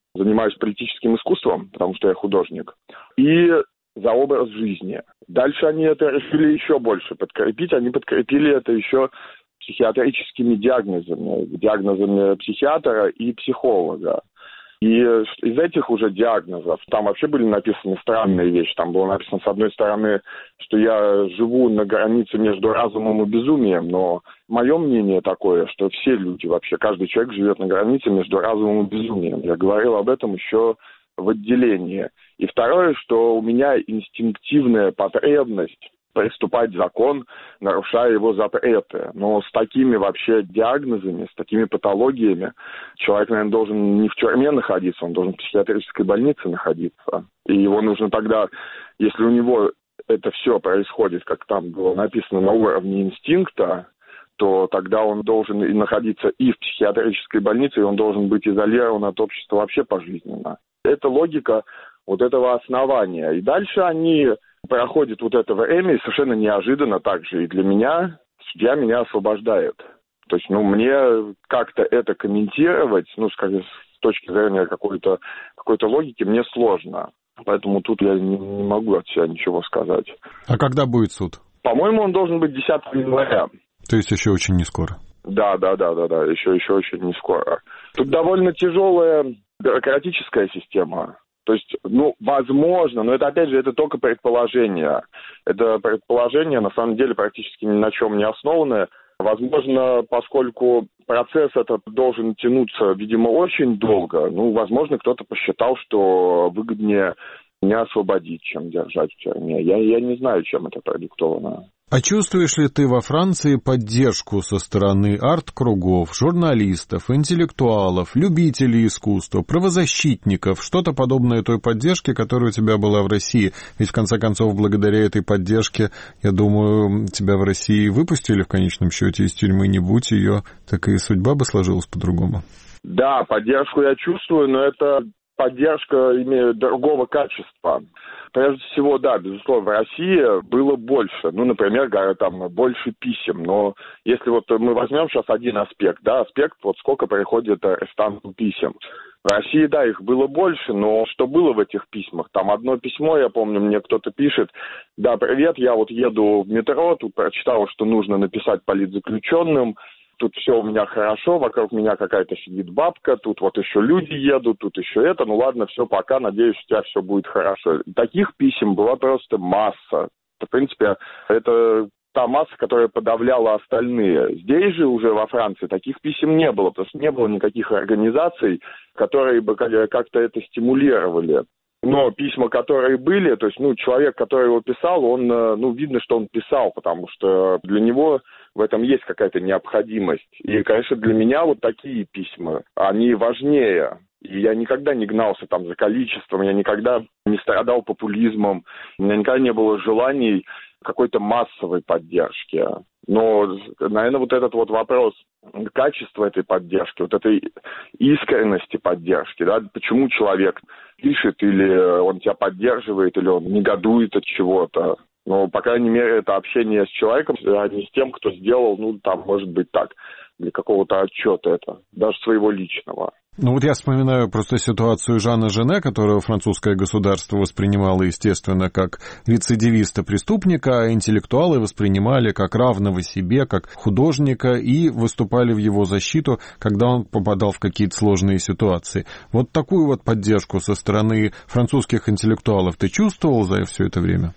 занимаюсь политическим искусством, потому что я художник, и за образ жизни. Дальше они это решили еще больше подкрепить. Они подкрепили это еще психиатрическими диагнозами, диагнозами психиатра и психолога. И из этих уже диагнозов, там вообще были написаны странные вещи. Там было написано, с одной стороны, что я живу на границе между разумом и безумием, но мое мнение такое, что все люди вообще, каждый человек живет на границе между разумом и безумием. Я говорил об этом еще в отделении. И второе, что у меня инстинктивная потребность приступать закон, нарушая его запреты. Но с такими вообще диагнозами, с такими патологиями человек, наверное, должен не в тюрьме находиться, он должен в психиатрической больнице находиться. И его нужно тогда, если у него это все происходит, как там было написано, на уровне инстинкта, то тогда он должен и находиться и в психиатрической больнице, и он должен быть изолирован от общества вообще пожизненно. Это логика вот этого основания. И дальше они проходит вот это время, и совершенно неожиданно также и для меня судья меня освобождает. То есть, ну, мне как-то это комментировать, ну, скажем, с точки зрения какой-то, какой-то логики, мне сложно. Поэтому тут я не, не могу от себя ничего сказать. А когда будет суд? По-моему, он должен быть десятого января. То есть еще очень не скоро? Да, да, да, да, да, еще, еще очень не скоро. Тут довольно тяжелая бюрократическая система. То есть, ну, возможно, но это, опять же, это только предположение. Это предположение, на самом деле, практически ни на чем не основанное. Возможно, поскольку процесс этот должен тянуться, видимо, очень долго, ну, возможно, кто-то посчитал, что выгоднее меня освободить, чем держать в тюрьме. Я, я не знаю, чем это продиктовано. А чувствуешь ли ты во Франции поддержку со стороны арт-кругов, журналистов, интеллектуалов, любителей искусства, правозащитников, что-то подобное той поддержке, которая у тебя была в России? Ведь, в конце концов, благодаря этой поддержке, я думаю, тебя в России выпустили в конечном счете из тюрьмы, не будь ее, так и судьба бы сложилась по-другому. Да, поддержку я чувствую, но это поддержка имеет другого качества. Прежде всего, да, безусловно, в России было больше. Ну, например, там больше писем. Но если вот мы возьмем сейчас один аспект, да, аспект, вот сколько приходит арестанту писем. В России, да, их было больше, но что было в этих письмах? Там одно письмо, я помню, мне кто-то пишет: да, привет, я вот еду в метро, тут прочитал, что нужно написать политзаключенным. Тут все у меня хорошо, вокруг меня какая-то сидит бабка, тут вот еще люди едут, тут еще это. Ну ладно, все, пока, надеюсь, у тебя все будет хорошо. Таких писем была просто масса. В принципе, это та масса, которая подавляла остальные. Здесь же уже во Франции таких писем не было, потому что не было никаких организаций, которые бы как-то это стимулировали. Но письма, которые были, то есть, ну, человек, который его писал, он, ну, видно, что он писал, потому что для него в этом есть какая-то необходимость. И, конечно, для меня вот такие письма, они важнее. И я никогда не гнался там за количеством, я никогда не страдал популизмом, у меня никогда не было желаний какой-то массовой поддержки. Но, наверное, вот этот вот вопрос качества этой поддержки, вот этой искренности поддержки, да, почему человек пишет, или он тебя поддерживает, или он негодует от чего-то. Но, по крайней мере, это общение с человеком, а не с тем, кто сделал, ну, там, может быть, так, для какого-то отчета это, даже своего личного. Ну вот я вспоминаю просто ситуацию Жана Жене, которого французское государство воспринимало, естественно, как рецидивиста-преступника, а интеллектуалы воспринимали как равного себе, как художника, и выступали в его защиту, когда он попадал в какие-то сложные ситуации. Вот такую вот поддержку со стороны французских интеллектуалов ты чувствовал за все это время?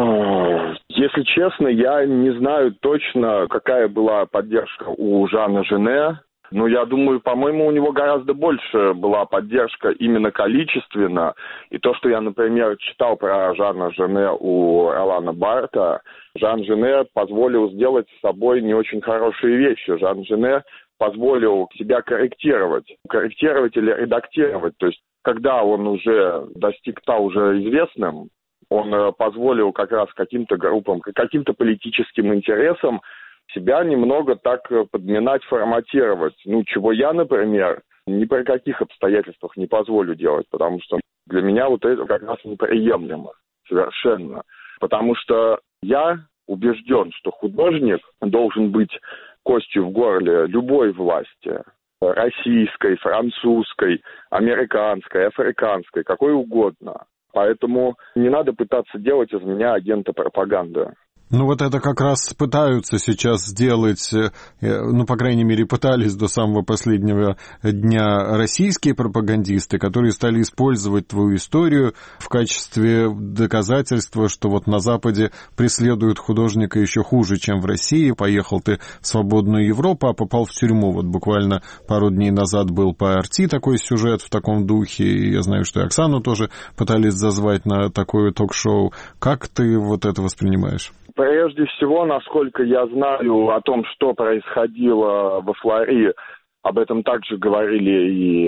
Если честно, я не знаю точно, какая была поддержка у Жана Жене. Ну, я думаю, по-моему, у него гораздо больше была поддержка именно количественно. И то, что я, например, читал про Жана Жене у Ролана Барта, Жан Жене позволил сделать с собой не очень хорошие вещи. Жан Жене позволил себя корректировать. Корректировать или редактировать. То есть, когда он уже достиг, стал уже известным, он позволил как раз каким-то группам, каким-то политическим интересам себя немного так подминать, форматировать. Ну, чего я, например, ни при каких обстоятельствах не позволю делать, потому что для меня вот это как раз неприемлемо совершенно. Потому что я убежден, что художник должен быть костью в горле любой власти. российской, французской, американской, африканской, какой угодно. Поэтому не надо пытаться делать из меня агента пропаганды. Ну вот это как раз пытаются сейчас сделать, ну, по крайней мере, пытались до самого последнего дня российские пропагандисты, которые стали использовать твою историю в качестве доказательства, что вот на Западе преследуют художника еще хуже, чем в России. Поехал ты в свободную Европу, а попал в тюрьму. Вот буквально пару дней назад был по эр ти такой сюжет в таком духе, и я знаю, что и Оксану тоже пытались зазвать на такое ток-шоу. Как ты вот это воспринимаешь? Прежде всего, насколько я знаю о том, что происходило во Флории, об этом также говорили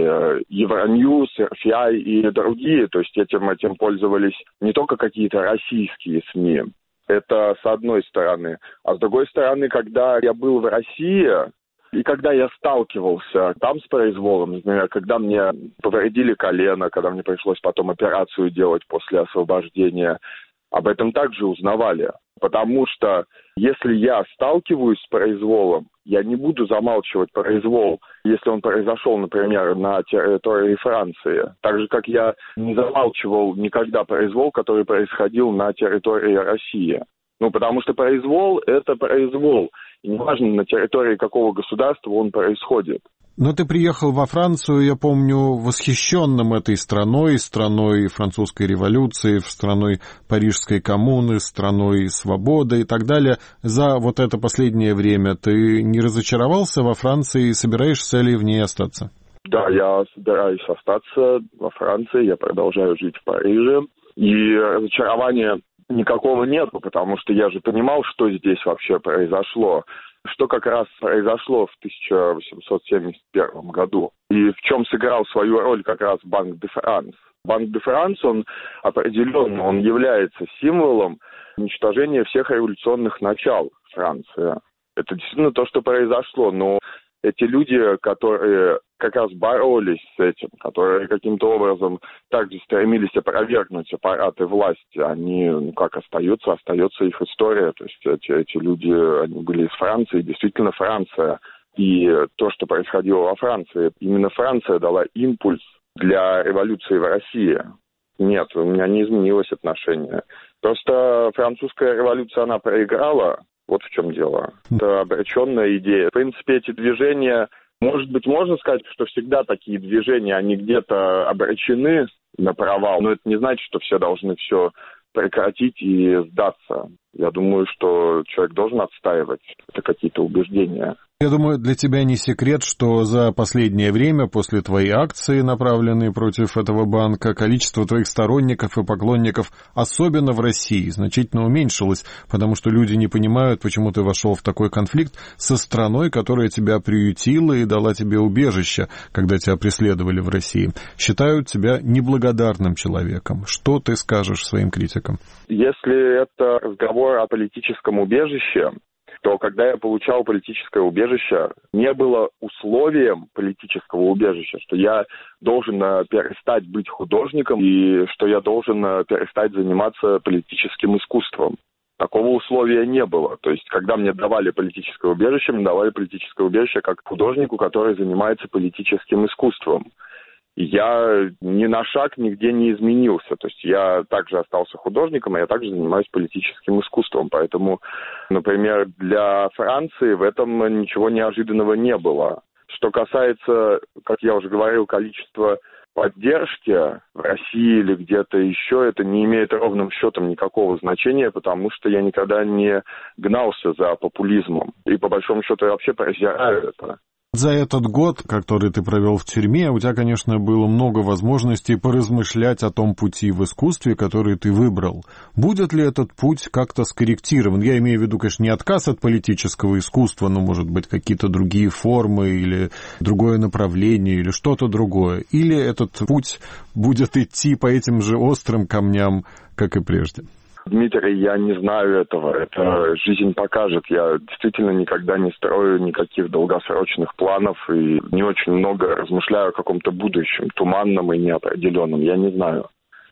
и Евроньюз, эр эф ай и другие. То есть этим, этим пользовались не только какие-то российские СМИ. Это с одной стороны. А с другой стороны, когда я был в России, и когда я сталкивался там с произволом, например, когда мне повредили колено, когда мне пришлось потом операцию делать после освобождения, об этом также узнавали. Потому что если я сталкиваюсь с произволом, я не буду замалчивать произвол, если он произошел, например, на территории Франции. Так же, как я не замалчивал никогда произвол, который происходил на территории России. Ну, потому что произвол – это произвол. И неважно, на территории какого государства он происходит. Но ты приехал во Францию, я помню, восхищенным этой страной, страной французской революции, страной Парижской коммуны, страной свободы и так далее. За вот это последнее время ты не разочаровался во Франции и собираешься ли в ней остаться? Да, я собираюсь остаться во Франции, я продолжаю жить в Париже. И разочарования никакого нету, потому что я же понимал, что здесь вообще произошло. Что как раз произошло в тысяча восемьсот семьдесят первом году. И в чем сыграл свою роль как раз Банк де Франс. Банк де Франс, он определенно, он является символом уничтожения всех революционных начал Франции. Это действительно то, что произошло, но эти люди, которые как раз боролись с этим, которые каким-то образом также стремились опровергнуть аппараты власти, они, ну как, остаются, остается их история. То есть эти, эти люди, они были из Франции, действительно Франция. И то, что происходило во Франции, именно Франция дала импульс для революции в России. Нет, у меня не изменилось отношение. Просто французская революция, она проиграла. Вот в чем дело. Это обреченная идея. В принципе, эти движения, может быть, можно сказать, что всегда такие движения, они где-то обречены на провал, но это не значит, что все должны все прекратить и сдаться. Я думаю, что человек должен отстаивать это какие-то убеждения. Я думаю, для тебя не секрет, что за последнее время, после твоей акции, направленной против этого банка, количество твоих сторонников и поклонников, особенно в России, значительно уменьшилось, потому что люди не понимают, почему ты вошел в такой конфликт со страной, которая тебя приютила и дала тебе убежище, когда тебя преследовали в России. Считают тебя неблагодарным человеком. Что ты скажешь своим критикам? Если это разговор о политическом убежище, то когда я получал политическое убежище, не было условием политического убежища, что я должен перестать быть художником и что я должен перестать заниматься политическим искусством. Такого условия не было. То есть, когда мне давали политическое убежище, мне давали политическое убежище как художнику, который занимается политическим искусством. Я ни на шаг нигде не изменился. То есть я также остался художником, а я также занимаюсь политическим искусством. Поэтому, например, для Франции в этом ничего неожиданного не было. Что касается, как я уже говорил, количества поддержки в России или где-то еще, это не имеет ровным счетом никакого значения, потому что я никогда не гнался за популизмом. И по большому счету я вообще презираю это. За этот год, который ты провел в тюрьме, у тебя, конечно, было много возможностей поразмышлять о том пути в искусстве, который ты выбрал. Будет ли этот путь как-то скорректирован? Я имею в виду, конечно, не отказ от политического искусства, но, может быть, какие-то другие формы или другое направление или что-то другое. Или этот путь будет идти по этим же острым камням, как и прежде? Дмитрий, я не знаю этого. Это жизнь покажет. Я действительно никогда не строю никаких долгосрочных планов и не очень много размышляю о каком-то будущем, туманном и неопределенном. Я не знаю.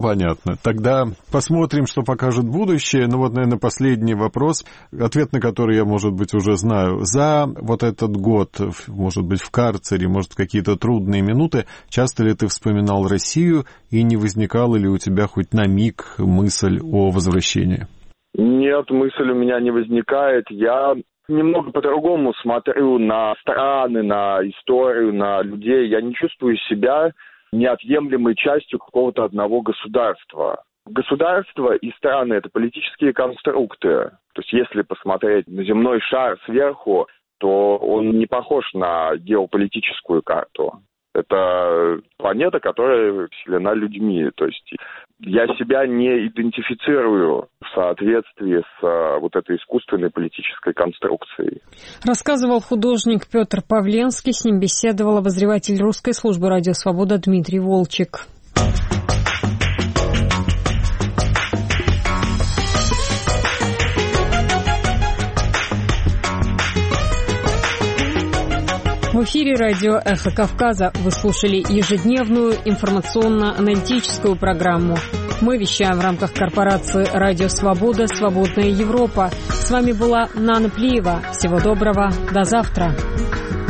Понятно. Тогда посмотрим, что покажет будущее. Ну вот, наверное, последний вопрос, ответ на который я, может быть, уже знаю. За вот этот год, может быть, в карцере, может, в какие-то трудные минуты, часто ли ты вспоминал Россию и не возникала ли у тебя хоть на миг мысль о возвращении? Нет, мысль у меня не возникает. Я немного по-другому смотрю на страны, на историю, на людей. Я не чувствую себя неотъемлемой частью какого-то одного государства. Государство и страны – это политические конструкты. То есть если посмотреть на земной шар сверху, то он не похож на геополитическую карту. Это планета, которая населена людьми. То есть я себя не идентифицирую в соответствии с вот этой искусственной политической конструкцией. Рассказывал художник Петр Павленский. С ним беседовал обозреватель русской службы «Радио Свобода» Дмитрий Волчек. В эфире радио «Эхо Кавказа» вы слушали ежедневную информационно-аналитическую программу. Мы вещаем в рамках корпорации «Радио Свобода. Свободная Европа». С вами была Нана Плиева. Всего доброго. До завтра.